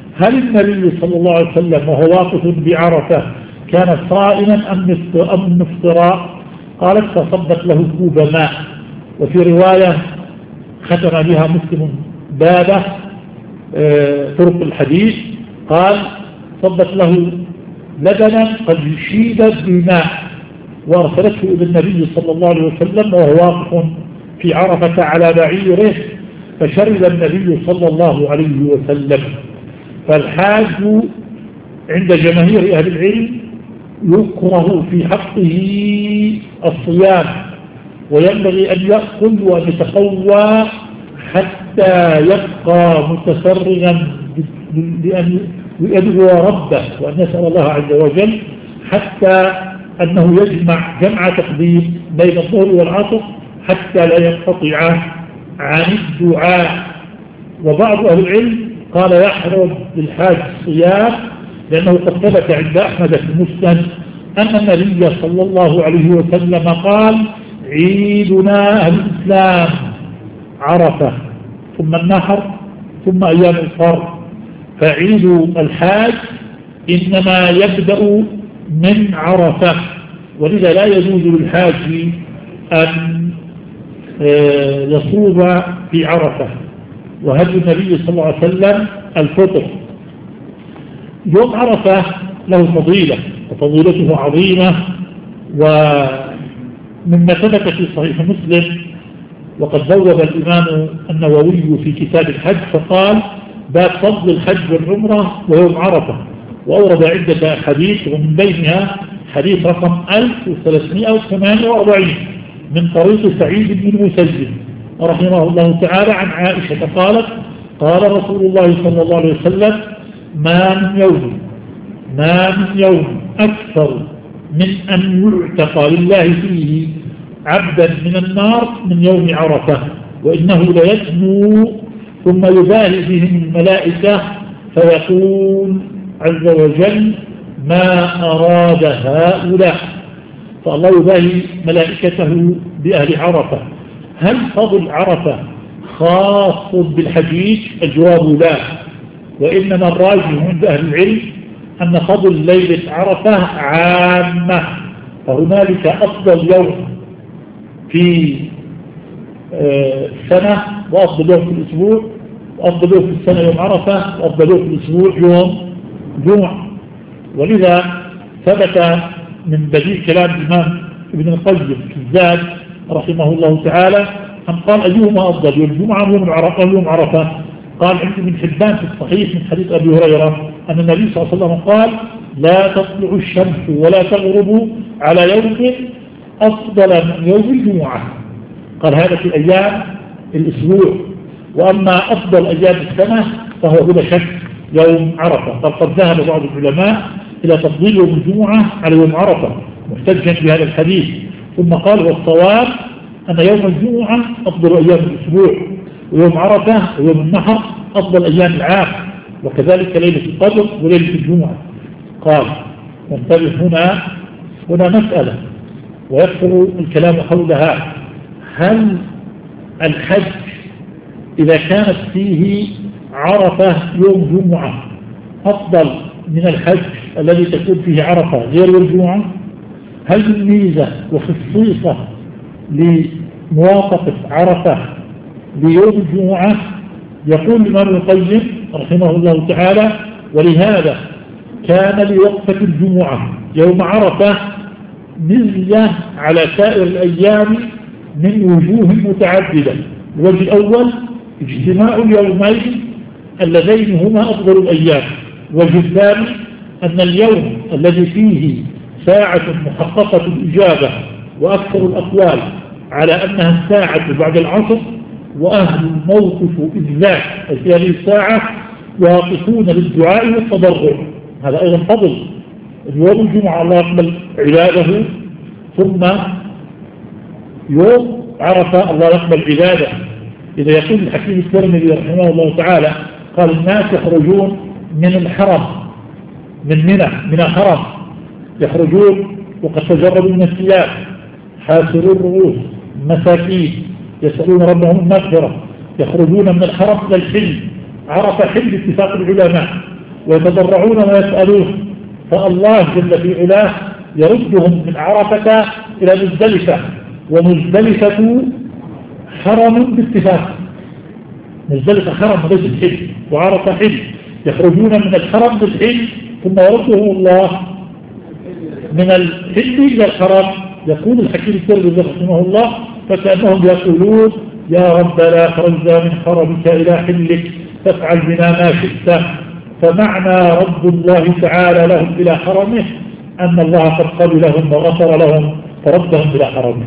هل النبي صلى الله عليه وسلم وهو واقف بعرفة كان صائما أم مفطرا؟ قالت فصبت له كوب ماء. وفي رواية ختم بها مسلم بابه طرق الحديث، قال صبت له لبنا قد شيد بماء وارسلته إلى النبي صلى الله عليه وسلم وهو واقف في عرفة على بعيره، فشرب النبي صلى الله عليه وسلم. فالحاج عند جماهير أهل العلم يكره في حقه الصيام، وينبغي أن يأكل وأن يتقوى حتى يبقى متفرغا لأن يدعو ربه وأن يسأل الله عز وجل، حتى أنه يجمع جمع تقديم بين الظهر والعصر حتى لا ينقطع عن الدعاء. وبعض أهل العلم قال يحرم للحاج الصيام لأنه قد ثبت عند أحمد في المسند أن النبي صلى الله عليه وسلم قال عيدنا أهل الإسلام عرفة ثم النحر ثم أيام الفرد، فعيد الحاج إنما يبدأ من عرفة، ولذا لا يجوز للحاج أن يصوم في عرفة. وهدي النبي صلى الله عليه وسلم الفطر. يوم عرفة له فضيلة وفضيلته عظيمة، ومما ثبت في صحيح مسلم وقد بوب الإمام النووي في كتاب الحج فقال باب فضل الحج والعمرة ويوم عرفة، وأورد عدة حديث ومن بينها حديث رقم 1348 من طريق سعيد بن المسيب رحمه الله تعالى عن عائشة قالت قال رسول الله صلى الله عليه وسلم ما من يوم أكثر من أن يعتق لله فيه عبدا من النار من يوم عرفة، وإنه ليدنو ثم يباهي بهم الملائكة فيقول عز وجل ما أراد هؤلاء، فالله يباهي ملائكته بأهل عرفة. هل فضل عرفة خاص بالحجيج؟ الجواب لا، وإنما الراجح عند أهل العلم أن فضل ليلة عرفة عامة، فهنالك أفضل يوم في السنة وأفضل يوم في الأسبوع، وأفضل يوم في السنة يوم عرفة، وأفضل يوم في الأسبوع يوم جمعة. ولذا ثبت من بديع كلام الإمام ابن القيم في الزاد رحمه الله تعالى أن قال أيهما أفضل يوم الجمعة يوم عرفة؟ قال عند ابن حبان في الصحيح من حديث أبي هريرة أن النبي صلى الله عليه وسلم قال لا تطلع الشمس ولا تغرب على يوم أفضل من يوم الجمعة. قال هذا في أيام الأسبوع، وأما أفضل أيام السنة فهو بلا شك يوم عرفة. قد ذهب بعض العلماء إلى تفضيل يوم الجمعة على يوم عرفة محتجا بهذا الحديث، ثم قال والصواب أن يوم الجمعة أفضل أيام الأسبوع، ويوم عرفة ويوم النحر أفضل أيام العام، وكذلك ليلة القدر وليلة الجمعة. قال ننتبه هنا مسألة ويكثر الكلام حولها، هل الحج إذا كانت فيه عرفة يوم جمعة أفضل من الحج الذي تكون فيه عرفة غير الجمعة؟ هل من ميزة وخصيصة لموافقة عرفة ليوم الجمعة؟ يقول الإمام القيم رحمه الله تعالى ولهذا كان لوقفة الجمعة يوم عرفة مزية على سائر الأيام من وجوه متعددة. الوجه الأول اجتماع اليومين اللذين هما أفضل الأيام، الوجه الثاني أن اليوم الذي فيه ساعة محققة الإجابة وأكثر الأقوال على أنها الساعة بعد العصر، وأهل الموقف إذ ذاك في هذه الساعة واقفون للدعاء والتضرع، هذا أيضا فضل. اليوم الجمعة الله يقبل عباده، ثم يوم عرفة الله يقبل عباده. إذا يقول الحكيم الترمذي رحمه الله تعالى قال الناس يخرجون من الحرم من منى من الحرم، يخرجون وقد تجردوا من الثياب حاسروا الرؤوس مساكين يسألون ربهم المغفرة، يخرجون من الحرم إلى الحل. عرف حل اتفاق العلماء ويتضرعون ويسألون، فالله جل في علاه يردهم من عرفة إلى مزدلفة، ومزدلفة حرم باتفاق. مزدلفة حرم ليس الحج، وعرفة حج، يخرجون من الحرم بالحج ثم يردهم الله من الحج إلى الحرم. يقول الحكيم الترمذي رحمه الله: فكأنهم يقولون يا ربنا خرجنا من حرمك إلى حلك فافعل بنا ما شئت. فمعنى رد الله تعالى لهم إلى حرمه أن الله قد قبلهم وغفر لهم فردهم إلى حرمه،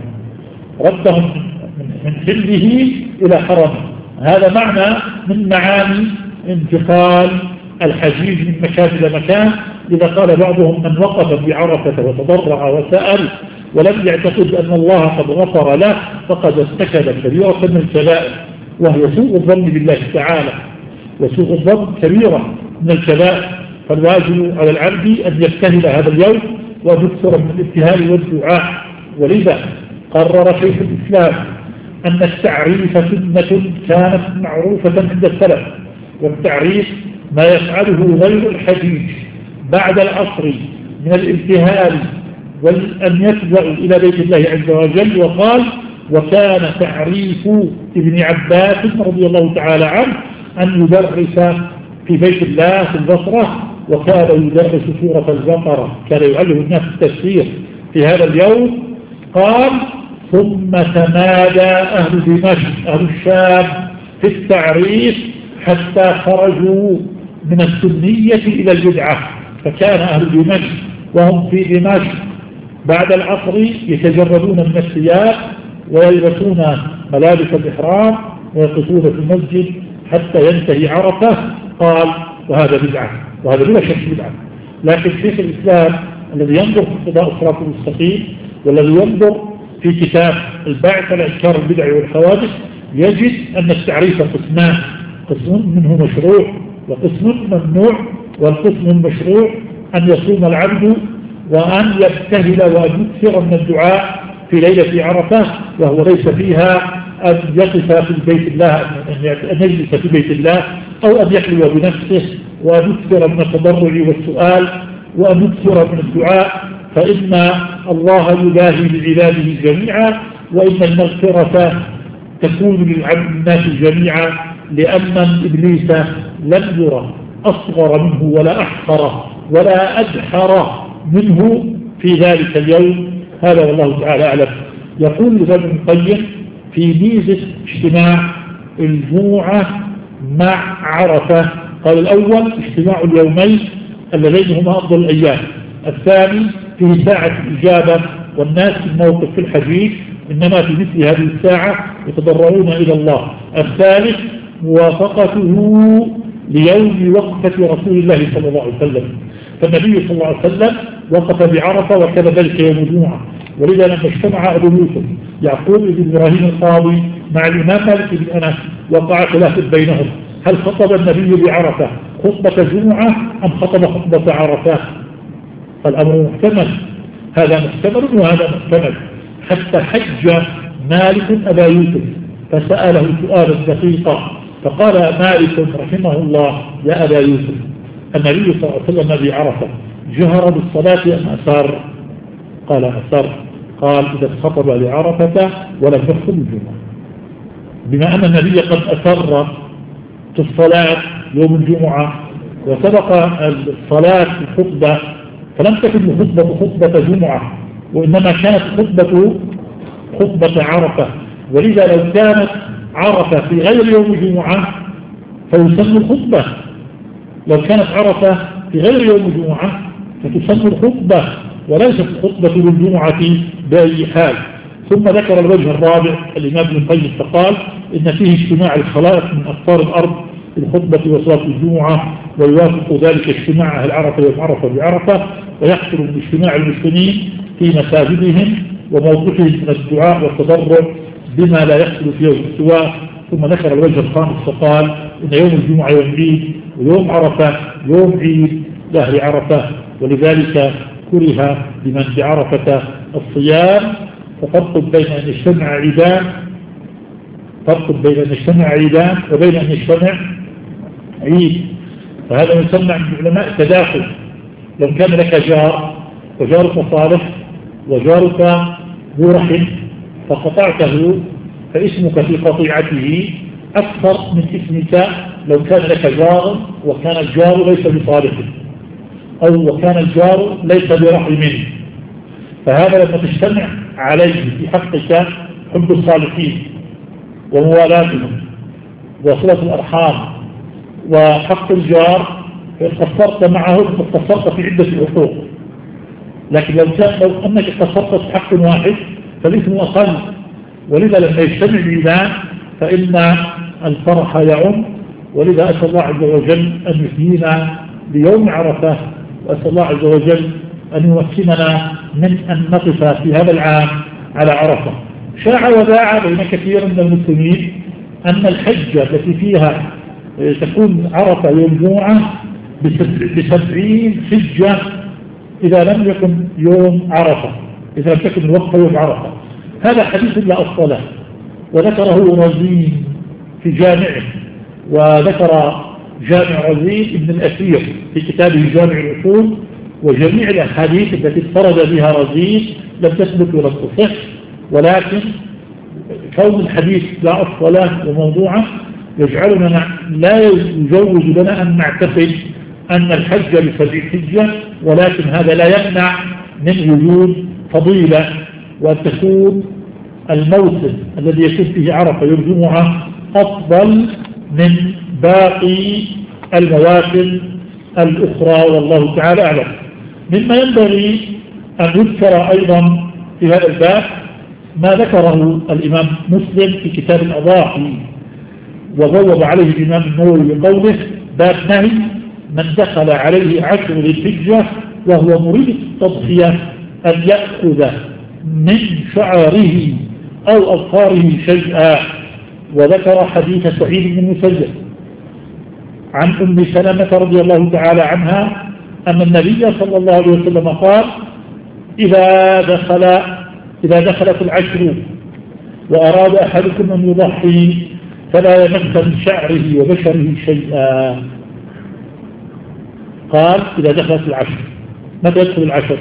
ردهم من حله إلى حرمه. هذا معنى من معاني انتقال الحجيج من مكان إلى مكان. إذا قال بعضهم من وقف بعرفة وتضرع وسأل ولم يعتقد أن الله قد غفر له فقد ارتكب كبيرة من الكبائر، وهي سوء الظن بالله تعالى، وسوء الظن كبيرة من الكبائر. فالواجب على العبد أن يجتهد هذا اليوم وأن يكثر من الابتهال والدعاء. ولذا قرر شيخ الإسلام أن التعريف سنة كانت معروفة عند السلف، والتعريف ما يفعله غير الحجيج بعد العصر من الابتهال وأن يفزعوا إلى بيت الله عز وجل. وقال: وكان تعريف ابن عباس رضي الله تعالى عنه أن يدرس في بيت الله في البصرة، وكان يدرس سورة البقرة، كان يعلم الناس التفسير في هذا اليوم. قال: ثم تمادى أهل دمشق أهل الشام في التعريف حتى خرجوا من السنية إلى البدعة. فكان أهل دمشق وهم في دمشق بعد العصر يتجردون من الثياب ويلبسون ملابس الإحرام ويقفون في المسجد حتى ينتهي عرفة. قال: وهذا بدعة، وهذا بلا شك بدعة. لكن شيخ الإسلام الذي ينظر في قضاء الصراط المستقيم والذي ينظر في كتاب البعث على إنكار البدع والحوادث يجد أن التعريف قسمان: قسم منه مشروع وقسم ممنوع. والقسم المشروع أن يصوم العبد وأن يبتهل وأن يكثر من الدعاء في ليلة عرفة، وهو ليس فيها أن يقف في بيت الله، أن يجلس في بيت الله، أو أن يحلو بنفسه وأن يكثر من التضرع والسؤال وأن يكثر من الدعاء، فإن الله يباهي بعباده جميعا، وإن المغفرة تكون للناس جميعا، لأن إبليس لم يرى أصغر منه ولا أحقر ولا أدحر منه في ذلك اليوم. هذا والله تعالى أعلم. يقول ابن القيم في ميزة اجتماع الجمعة مع عرفة: قال: الأول اجتماع اليومين اللذين هما أفضل الأيام. الثاني فيه ساعة الإجابة، والناس في الموقف في الحجيج إنما في مثل هذه الساعة يتضرعون إلى الله. الثالث موافقته ليوم وقفة رسول الله صلى الله عليه وسلم، فالنبي صلى الله عليه وسلم وقف بعرفة وكان ذلك يوم الجمعة. ولذا لما اجتمع أبو يوسف يعقوب بن إبراهيم القاضي مع الإمام مالك بن أنس وقع خلاف بينهم: هل خطب النبي بعرفة خطبة جمعة أم خطب خطبة عرفة؟ فالأمر محتمل، هذا محتمل وهذا محتمل. حتى حج مالك أبا يوسف فسأله سؤالا دقيقا، فقال مالك رحمه الله: يا أبا يوسف، النبي صلى الله عليه وسلم بعرفة جهر بالصلاة أم أسر؟ قال: أسر. قال: إذا خطب بعرفة ولم يخطب الجمعة. بما أن النبي قد أسر في الصلاة يوم الجمعة وسبق الصلاة في الخطبة، فلم تكن الخطبة خطبة جمعة، وإنما كانت خطبة عرفة. ولذا لو كانت عرفة في غير يوم الجمعة فيسمى الخطبة، لو كانت عرفة في غير يوم الجمعة فتسمى الخطبة وليست الخطبة للجمعة بأي حال. ثم ذكر الوجه الرابع الإمام ابن القيم فقال: إن فيه اجتماع الخلائق من أقطار الأرض بالخطبة وصلاة الجمعة، ويوافق ذلك اجتماع أهل عرفة يوم عرفة بعرفة، ويحصل من اجتماع المسلمين في مساجدهم وموقفهم من الدعاء والتضرع بما لا يحصل في يوم السواء. ثم ذكر الوجه الخامس فقال: إن يوم الجمعة يوم عيد ويوم عرفة يوم عيد لأهل عرفة، ولذلك كره لمن بعرفة الصيام. ففرق بين أن يجتمع عيدان، فرق بين أن يجتمع عيدان وبين أن يجتمع عيد. فهذا يسمى عند العلماء تداخل. لو كان لك جار وجارك صالح وجارك ذو رحم فقطعته فاسمك في قطيعته أكثر من اسمك لو كان لك جار وكان الجار ليس بصالح أو وكان الجار ليس برحم منه. فهذا لما تجتمع عليه في حقك حب الصالحين وموالاتهم وصلة الأرحام وحق الجار قصرت معه قصرت في عدة حقوق. لكن لو أنك قصرت في حق واحد فالاسم أقل. ولذا لما يجتمع الإيمان فإن الفرح يعم. ولذا أسأل الله عز وجل أن يحيينا بيوم عرفة، وأسأل الله عز وجل أن يمكننا من أن نقف في هذا العام على عرفة. شاع وذاع بين كثير من المسلمين أن الحجة التي فيها تكون عرفة يوم جمعة ب70 حجة إذا لم يكن يوم عرفة، إذا لم تكن الوقت يوم عرفة. هذا حديث لا أصل له، وذكره رزين في جامعه، وذكر جامع رزين ابن الأثير في كتابه جامع الأصول. وجميع الأحاديث التي افترض بها رزين لم تثبت ولم تصح، ولكن كون الحديث لا أصل له وموضوعه يجعلنا لا يجوز لنا أن نعتقد أن الحج ب7 حجة، ولكن هذا لا يمنع من وجود فضيلة وأن تكون الموسم الذي يكون فيه عرفة يوم الجمعة أفضل من باقي المواسم الأخرى، والله تعالى أعلم. مما ينبغي أن يذكر أيضا في هذا الباب ما ذكره الإمام مسلم في كتاب الأضاحي، وضوب عليه الإمام النووي بقوله: باب نهي من دخل عليه 10 ذي الحجة وهو مريد التضحية أن يأخذ من شعره أو أظفاره شيئا. وذكر حديث سعيد بن المسيب عن أم سلمة رضي الله تعالى عنها أن النبي صلى الله عليه وسلم قال: إذا دخلت العشر وأراد أحدكم أن يضحي فلا يمس من شعره وبشره شيئا. قال: إذا دخلت العشر. متى يدخل العشر؟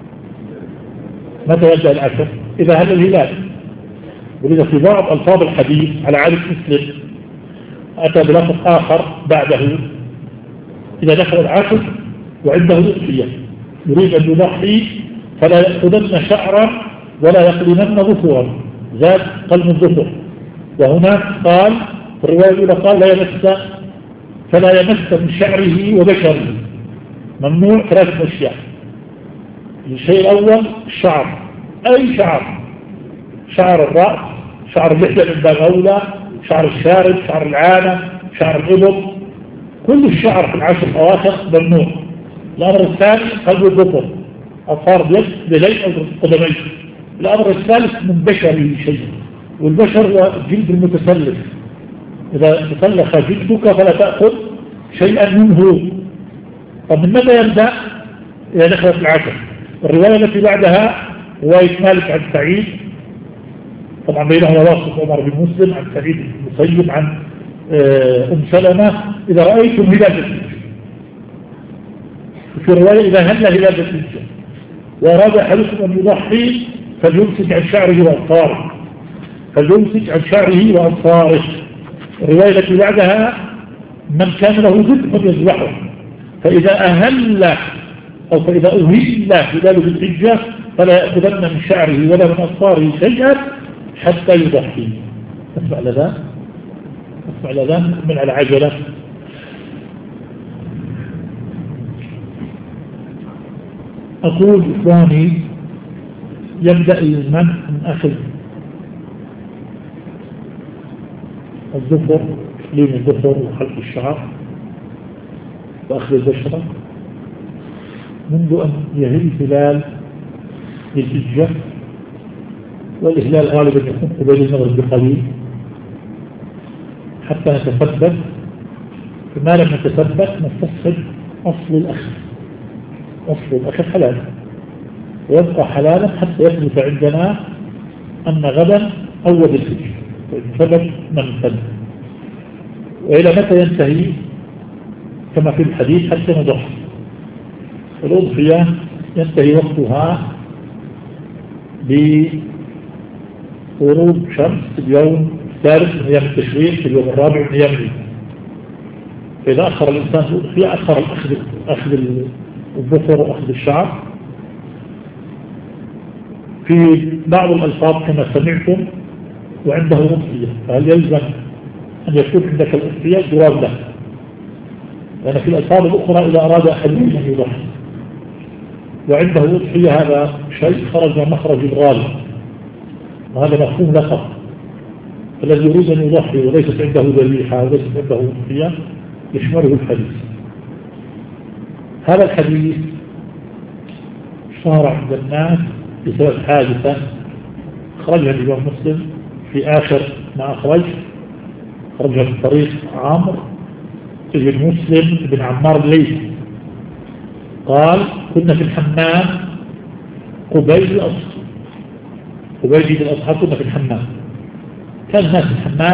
متى يبدأ العشر؟ إذا هل الهلال. ولذا في بعض ألفاظ الحديث على عادة مسلم أتى بلفظ آخر بعده: إذا دخل العشر وعنده أضحية يريد أن يضحي فلا يأخذن شعرا ولا يقلمن ظفرا، زاد قلم الظفر. وهنا قال في الرواية الأولى قال فلا يمس من شعره وبشره. ممنوع 3 أشياء. الشيء الأول الشعر، أي شعر: شعر الرأس، شعر اللحية من باب أولى، شعر الشارب، شعر العانة، شعر الإبط، كل الشعر في العشر الأواخر ممنوع. الأمر الثاني قلب الظفر، أظفار بيد بليل أو قدمين. الأمر الثالث من بشره شيء، والبشر هو جلد المتسلخ، إذا تسلخ جلدك فلا تأخذ شيئا منه. طب من متى يبدأ؟ إذا دخلت العشر. الرواية التي بعدها رواية مالك عن سعيد، طبعا بينهما واسط عمر بن مسلم عن سعيد بن المسيب عن أم سلمة: إذا رأيتم هلال الحجة. في رواية: إذا هل هلال الحجة وأراد أحدكم أن يضحي فليمسك عن شعره وأظفاره، فليمسك عن شعره وأظفاره. الرواية التي بعدها: من كان له ذبح يذبحه، فإذا أهل أو فإذا أهل هلال الحجة فلا يأخذن من شعره ولا من أظفاره شيئا حتى يضحي. اسمع لذان من على عجلة. أقول إخواني: يبدأ الإنسان من أخذ الظفر، تحليل الظفر وخلق الشعر وأخذ البشرة منذ أن يهل هلال الحجة، والإهلال غالبا يكون قبيل المغرب بقليل حتى نتثبت. فما لم نتثبت نستصحب أصل الأخذ. أصل الأخذ حلال ويبقى حلالا حتى يثبت عندنا أن غدا أول الحجة، فإن ثبت من ثبت. وإلى متى ينتهي؟ كما في الحديث حتى نضحي. الأضحية ينتهي وقتها بغروب شمس اليوم الثالث من أيام التشريق في اليوم الرابع من أيام العيد. فإذا أخر الإنسان الأضحية أخر أخذ الظفر وأخذ الشعر. في بعض الألفاظ كما سمعتم وعنده أضحية، فهل يلزم أن يكون عندك الأضحية جواب له؟ لأن في الألفاظ الأخرى إذا أراد أحد أن يضحي وعنده أضحية هذا شيء خرج من مخرج الغالب، وهذا مفهوم لقب. الذي يريد أن يضحي وليست عنده ذبيحة وليست عنده أضحية يشمله الحديث. هذا الحديث اشتهر عند الناس بسبب حادثة خرجها الإمام مسلم في آخر ما خرجها في طريق عمرو بن مسلم بن عمار الليثي قال: كنا في الحمام قبيل الأضحى. قبيل الأضحى كنا في الحمام. كان الناس في الحمام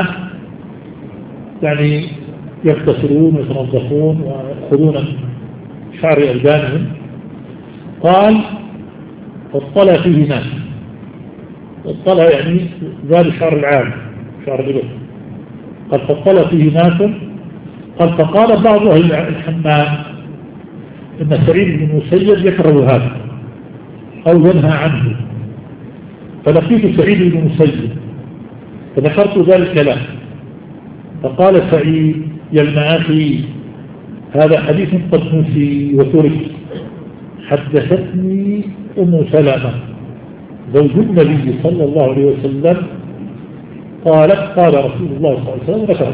يعني يغتسلون ويتنظفون ويأخذون شعر ألبانهم. قال: فاطلع فيه ناس. اطلع يعني زاد شعر العام شعر الإبل. قال: فاطلع فيه ناس. قال: فقال بعض أهل الحمام إن سعيد بن المسيب يكره هذا أو ينهى عنه. فلقيت سعيد بن المسيب فذكرت ذلك له، فقال سعيد: يا ابن أخي هذا حديث قد نسي وترك. حدثتني أم سلمة زوج النبي صلى الله عليه وسلم قالت: قال رسول الله صلى الله عليه وسلم ذكر.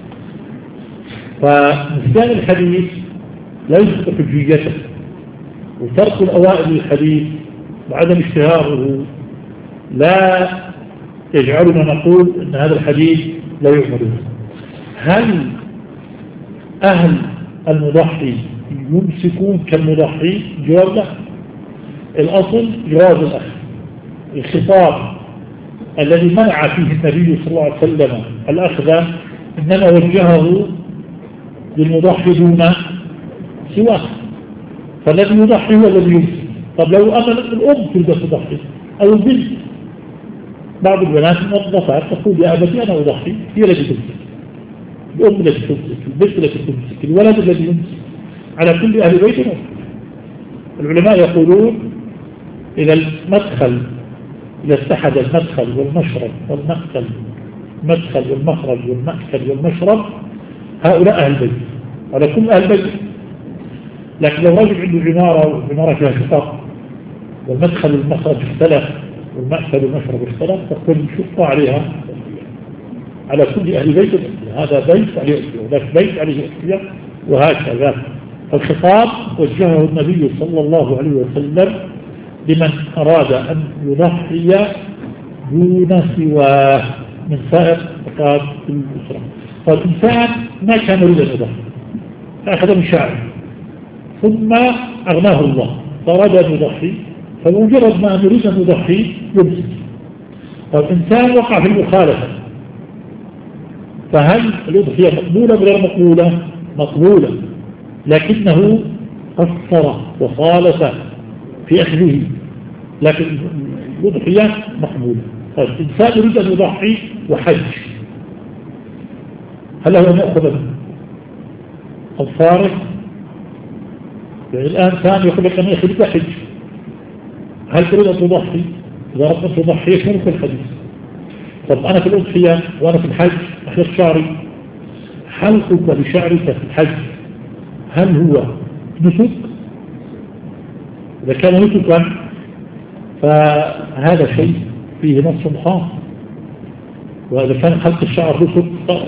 فنسيان الحديث لا يثبت حجيته، وترك الأوائل للحديث وعدم اشتهاره لا يجعلنا نقول أن هذا الحديث لا يعمل به. هل أهل المضحي يمسكون كالمضحي؟ جواب لا. الأصل جواز الأخذ. الخطاب الذي منع فيه النبي صلى الله عليه وسلم الأخذ إنما وجهه للمضحي دون سواه، فالذي يضحي هو الذي يمسك. طب لو أمن الأم تلبس تضحي أو البنت، بعض البنات الموظفات تقول: يا أبتي أنا أضحي. هي التي تمسك، الأم التي تمسك، البنت التي تمسك، الولد الذي يمسك، على كل أهل بيت مسك. العلماء يقولون: إذا اتحد المدخل والمشرب والمأكل، المدخل والمخرج والمأكل والمشرب، هؤلاء أهل بيت على كل أهل بيت. لكن لو رجل عنده عمارة والعمارة فيها شقق والمدخل والمخرج اختلف والمأكل والمشرب اختلف، تقول شقة عليها على كل أهل بيت. هذا بيت عليه أسئلة وذاك بيت عليه أسئلة وهكذا. الخطاب وجهه النبي صلى الله عليه وسلم لمن أراد أن يضحي دون سواه من سائر أفراد الأسرة. فالإنسان ما كان يريد أن يضحي، أخذ من شعره ثم أغناه الله فأراد أن يضحي، فمجرد ما يريد أن يضحي يمسك. فالإنسان وقع في المخالفة. فهل الأضحية مقبولة غير مقبولة؟ مقبولة، لكنه قصر وخالف في أخذه. لكن الأضحية مقبولة. فالإنسان يريد أن يضحي وحج، هل هو مأخذ أو صارف؟ يعني الآن كان يخلق أن يخلق حج، هل تريد أن تضحي؟ إذا أردت أن تضحي شنو في الحديث؟ طب أنا في الأضحية وأنا في الحج أحلق شعري، حلقك لشعرك في الحج هل هو نسك؟ إذا كان نسكا فهذا شيء فيه نص خاص. وإذا كان حلق الشعر نسك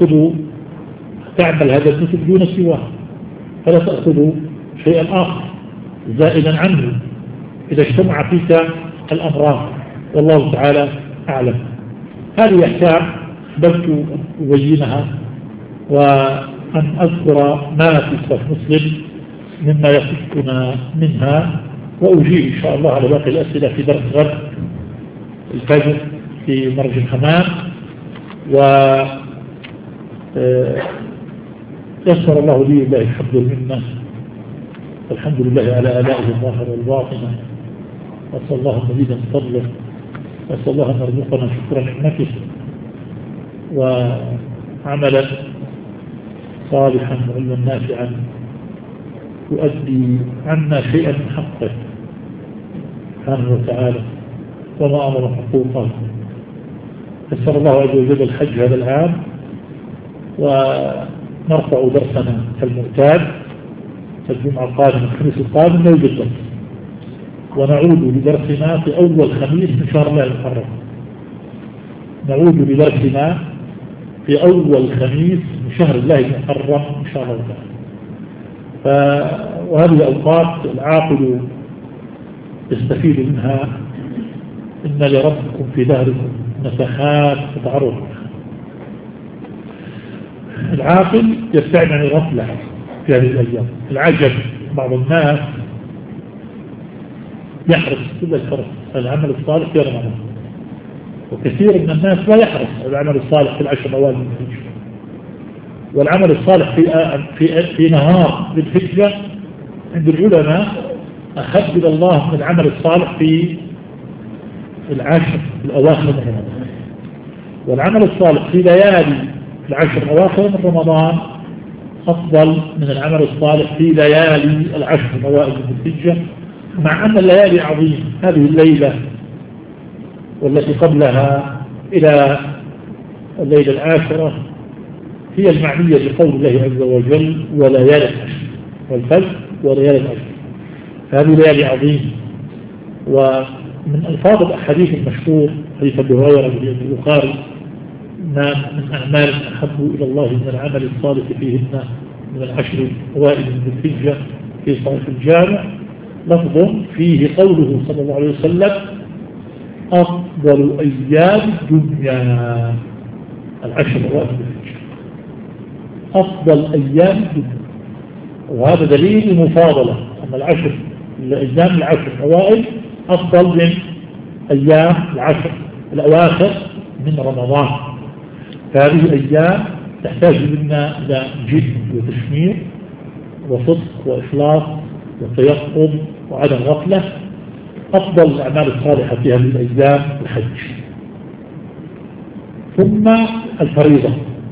تعمل هذا النسك دون سواه، فلا تأخذ شيئا آخر زائدا عنه إذا اجتمع فيك الأمران. والله تعالى أعلم. هذه أحكام أحببت أن أبينها وأن أذكر ما في صحيح مسلم مما يخصنا منها، وأجيب إن شاء الله على باقي الأسئلة في درس غد الفجر في مرج الحمام. يسر الله لي الله الحمد لله، الحمد لله على آلائه الظاهرة والباطنة. وأسأل الله المزيد من فضله، وأسأل الله أن يرزقنا شكر نعمته وعملا صالحا وعلما نافعا يؤدي عنا شيئا من حقه سبحانه وتعالى وما أمر حقوقه. يسر الله عز وجل الحج هذا العام، ونرفع درسنا كالمعتاد الجمعة القادمة الخميس القادم لا يوجد درس، ونعود لدرسنا في أول خميس من شهر الله المحرم. نعود لدرسنا في أول خميس من شهر الله المحرم إن شاء الله تعالى. وهذه الأوقات العاقل يستفيد منها. إن لربكم في دهركم نفحات تتعرض. العاقل يبتعد عن الغفلة في هذه الأيام. العجب بعض الناس يحرص كل الحرص على العمل الصالح في رمضان، وكثير من الناس لا يحرص على العمل الصالح في العشر الأوائل من الحجة. والعمل الصالح في نهار بالحجة عند العلماء أحب إلى الله من العمل الصالح في العشر الأواخر من رمضان. والعمل الصالح في ليالي العشر الأواخر من رمضان أفضل من العمل الصالح في ليالي العشر الأوائل من الحجة، مع أن الليالي عظيمة. هذه الليلة والتي قبلها إلى الليلة العاشرة هي المعنية بقول الله عز وجل وليالي العشر والفجر وليالي العشر. هذه ليالي عظيمة. ومن ألفاظ الأحاديث المشهور حديث أبي هريرة في البخاري ما من أعمال أحب إلى الله من العمل الصالح فيهن من العشر الأوائل من الحجة في صحيح الجامع لفظ فيه قوله صلى الله عليه وسلم أفضل أيام الدنيا العشر الأوائل من الحجة، أفضل أيام الدنيا. وهذا دليل المفاضلة أن الأيام العشر الأوائل أفضل من أيام العشر الأواخر من رمضان. فهذه الأيام تحتاج منا إلى جد وتشمير وصدق وإخلاص وتيقظ وعدم غفلة. أفضل الأعمال الصالحة في هذه الأيام الحج. ثم الفريضة.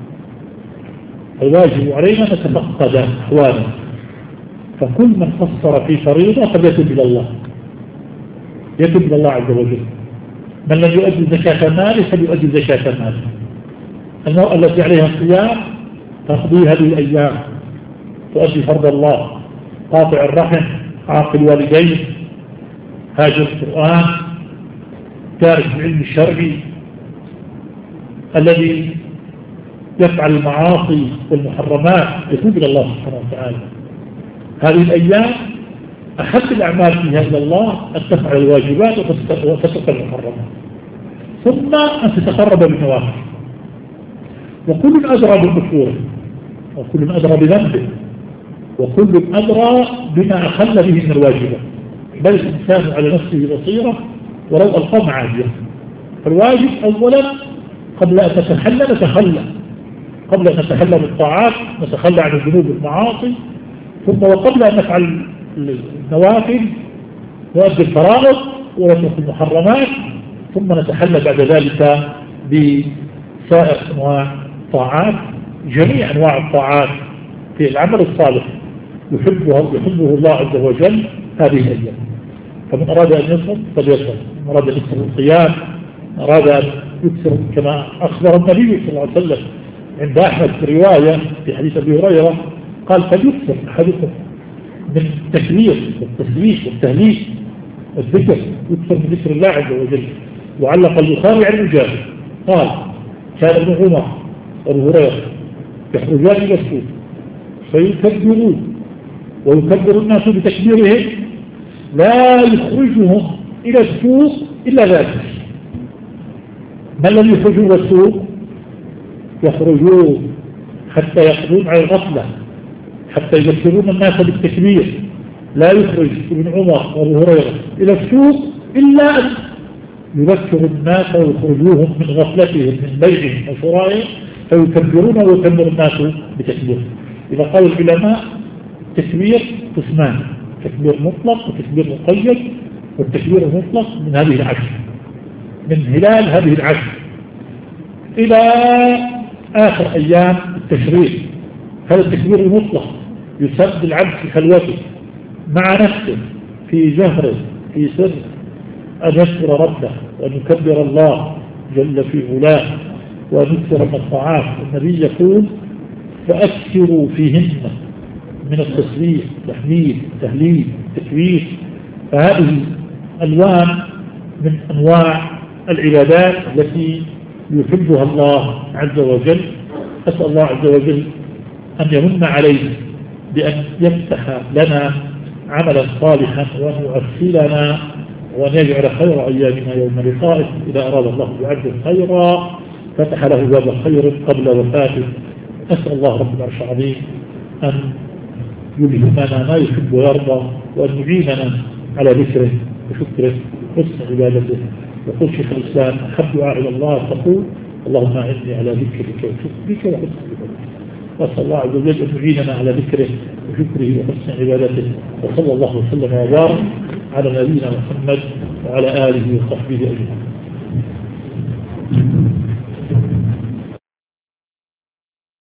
الواجب علينا نتفقد أحواله، فكل من قصر في فريضة فليتب إلى الله، يتب إلى الله عز وجل. من لم يؤدي زكاة ماله فليؤدي زكاة ماله. المرأة التي عليها الصيام تقضي هذه الأيام، تؤدي فرض الله، قاطع الرحم، عاقل والديه، هاجر القرآن، تارك العلم الشرعي، الذي يفعل المعاصي والمحرمات يتوب إلى الله سبحانه وتعالى. هذه الأيام أحب الأعمال فيها إلى الله أن تفعل الواجبات وتترك المحرمات، ثم أن تتقرب بالنوافل. وكل أدرى بالمشروع، وكل أدرى بذنبه، وكل أدرى بما أخل به من الواجبات. بل الإنسان على نفسه بصيرة ولو ألقى معاجيه. فالواجب أولا قبل أن نتخلى قبل أن نتخلى بالطاعات نتخلى عن الذنوب والمعاصي، ثم وقبل أن نفعل النوافل نؤدي الفرائض ونترك المحرمات، ثم نتحلى بعد ذلك بسائر أنواع الطاعات. جميع أنواع الطاعات في العمل الصالح يحبه الله عز وجل هذه الأيام. فمن أراد أن يصوم فليصوم، من أراد أن يكثر الصيام، من أراد أن يكثر كما أخبر النبي صلى الله عليه وسلم عند أحمد في رواية في حديث أبي هريرة قال فليكثر أحدكم من التكبير والتسبيح والتهليل والذكر، يكثر من ذكر الله عز وجل. وعلق البخاري عن مجاهد قال كان ابن عمر وابو هريرة يخرجان إلى السوق فيكبرون ويكبر الناس بتكبيرهم، لا يخرجهم إلى السوق إلا ذلك. من لم يخرجوا إلى السوق يخرجون حتى يقضون على الغفلة، حتى يذكرون الناس بالتكبير. لا يخرج ابن عمر وابو هريرة إلى السوق إلا أن يذكر الناس ويخرجوهم من غفلتهم من بيعهم وشرائهم فيكبرون ويكبر الناس بتكبير. إذا قال العلماء تكبير قسمان، تكبير مطلق وتكبير مقيد. والتكبير المطلق من هذه العشر، من هلال هذه العشر إلى آخر أيام التشريق. هذا التكبير المطلق يسد العبد في خلوته مع نفسه في جهره في سر أن يذكر ربه وأن يكبر الله جل في علاه وأن يكثر من الطاعات. النبي يقول فأكثروا فيهن من التسبيح، تحميد، تهليل، تكبير. فهذه ألوان من أنواع العبادات التي يحبها الله عز وجل. أسأل الله عز وجل أن يمن علينا بأن يفتح لنا عملا صالحا وأن يؤصلنا وأن يجعل خير أيامنا يوم لقائه. إذا أراد الله بعبد خيرا فتح له باب خير قبل وفاته. أسأل الله رب العرش العظيم أن يلهمنا ما يحب ويرضى وأن يعيننا على ذكره وشكره وحسن عبادته. يقول شيخ الإسلام أحب دعاء إلى الله تقول اللهم أعني على ذكرك وشكرك وحسن عبادتك. وأسأل الله عز وجل أن يعيننا على ذكره وشكره وحسن عبادته. وصلى الله وسلم وبارك على نبينا محمد وعلى آله وصحبه أجمعين.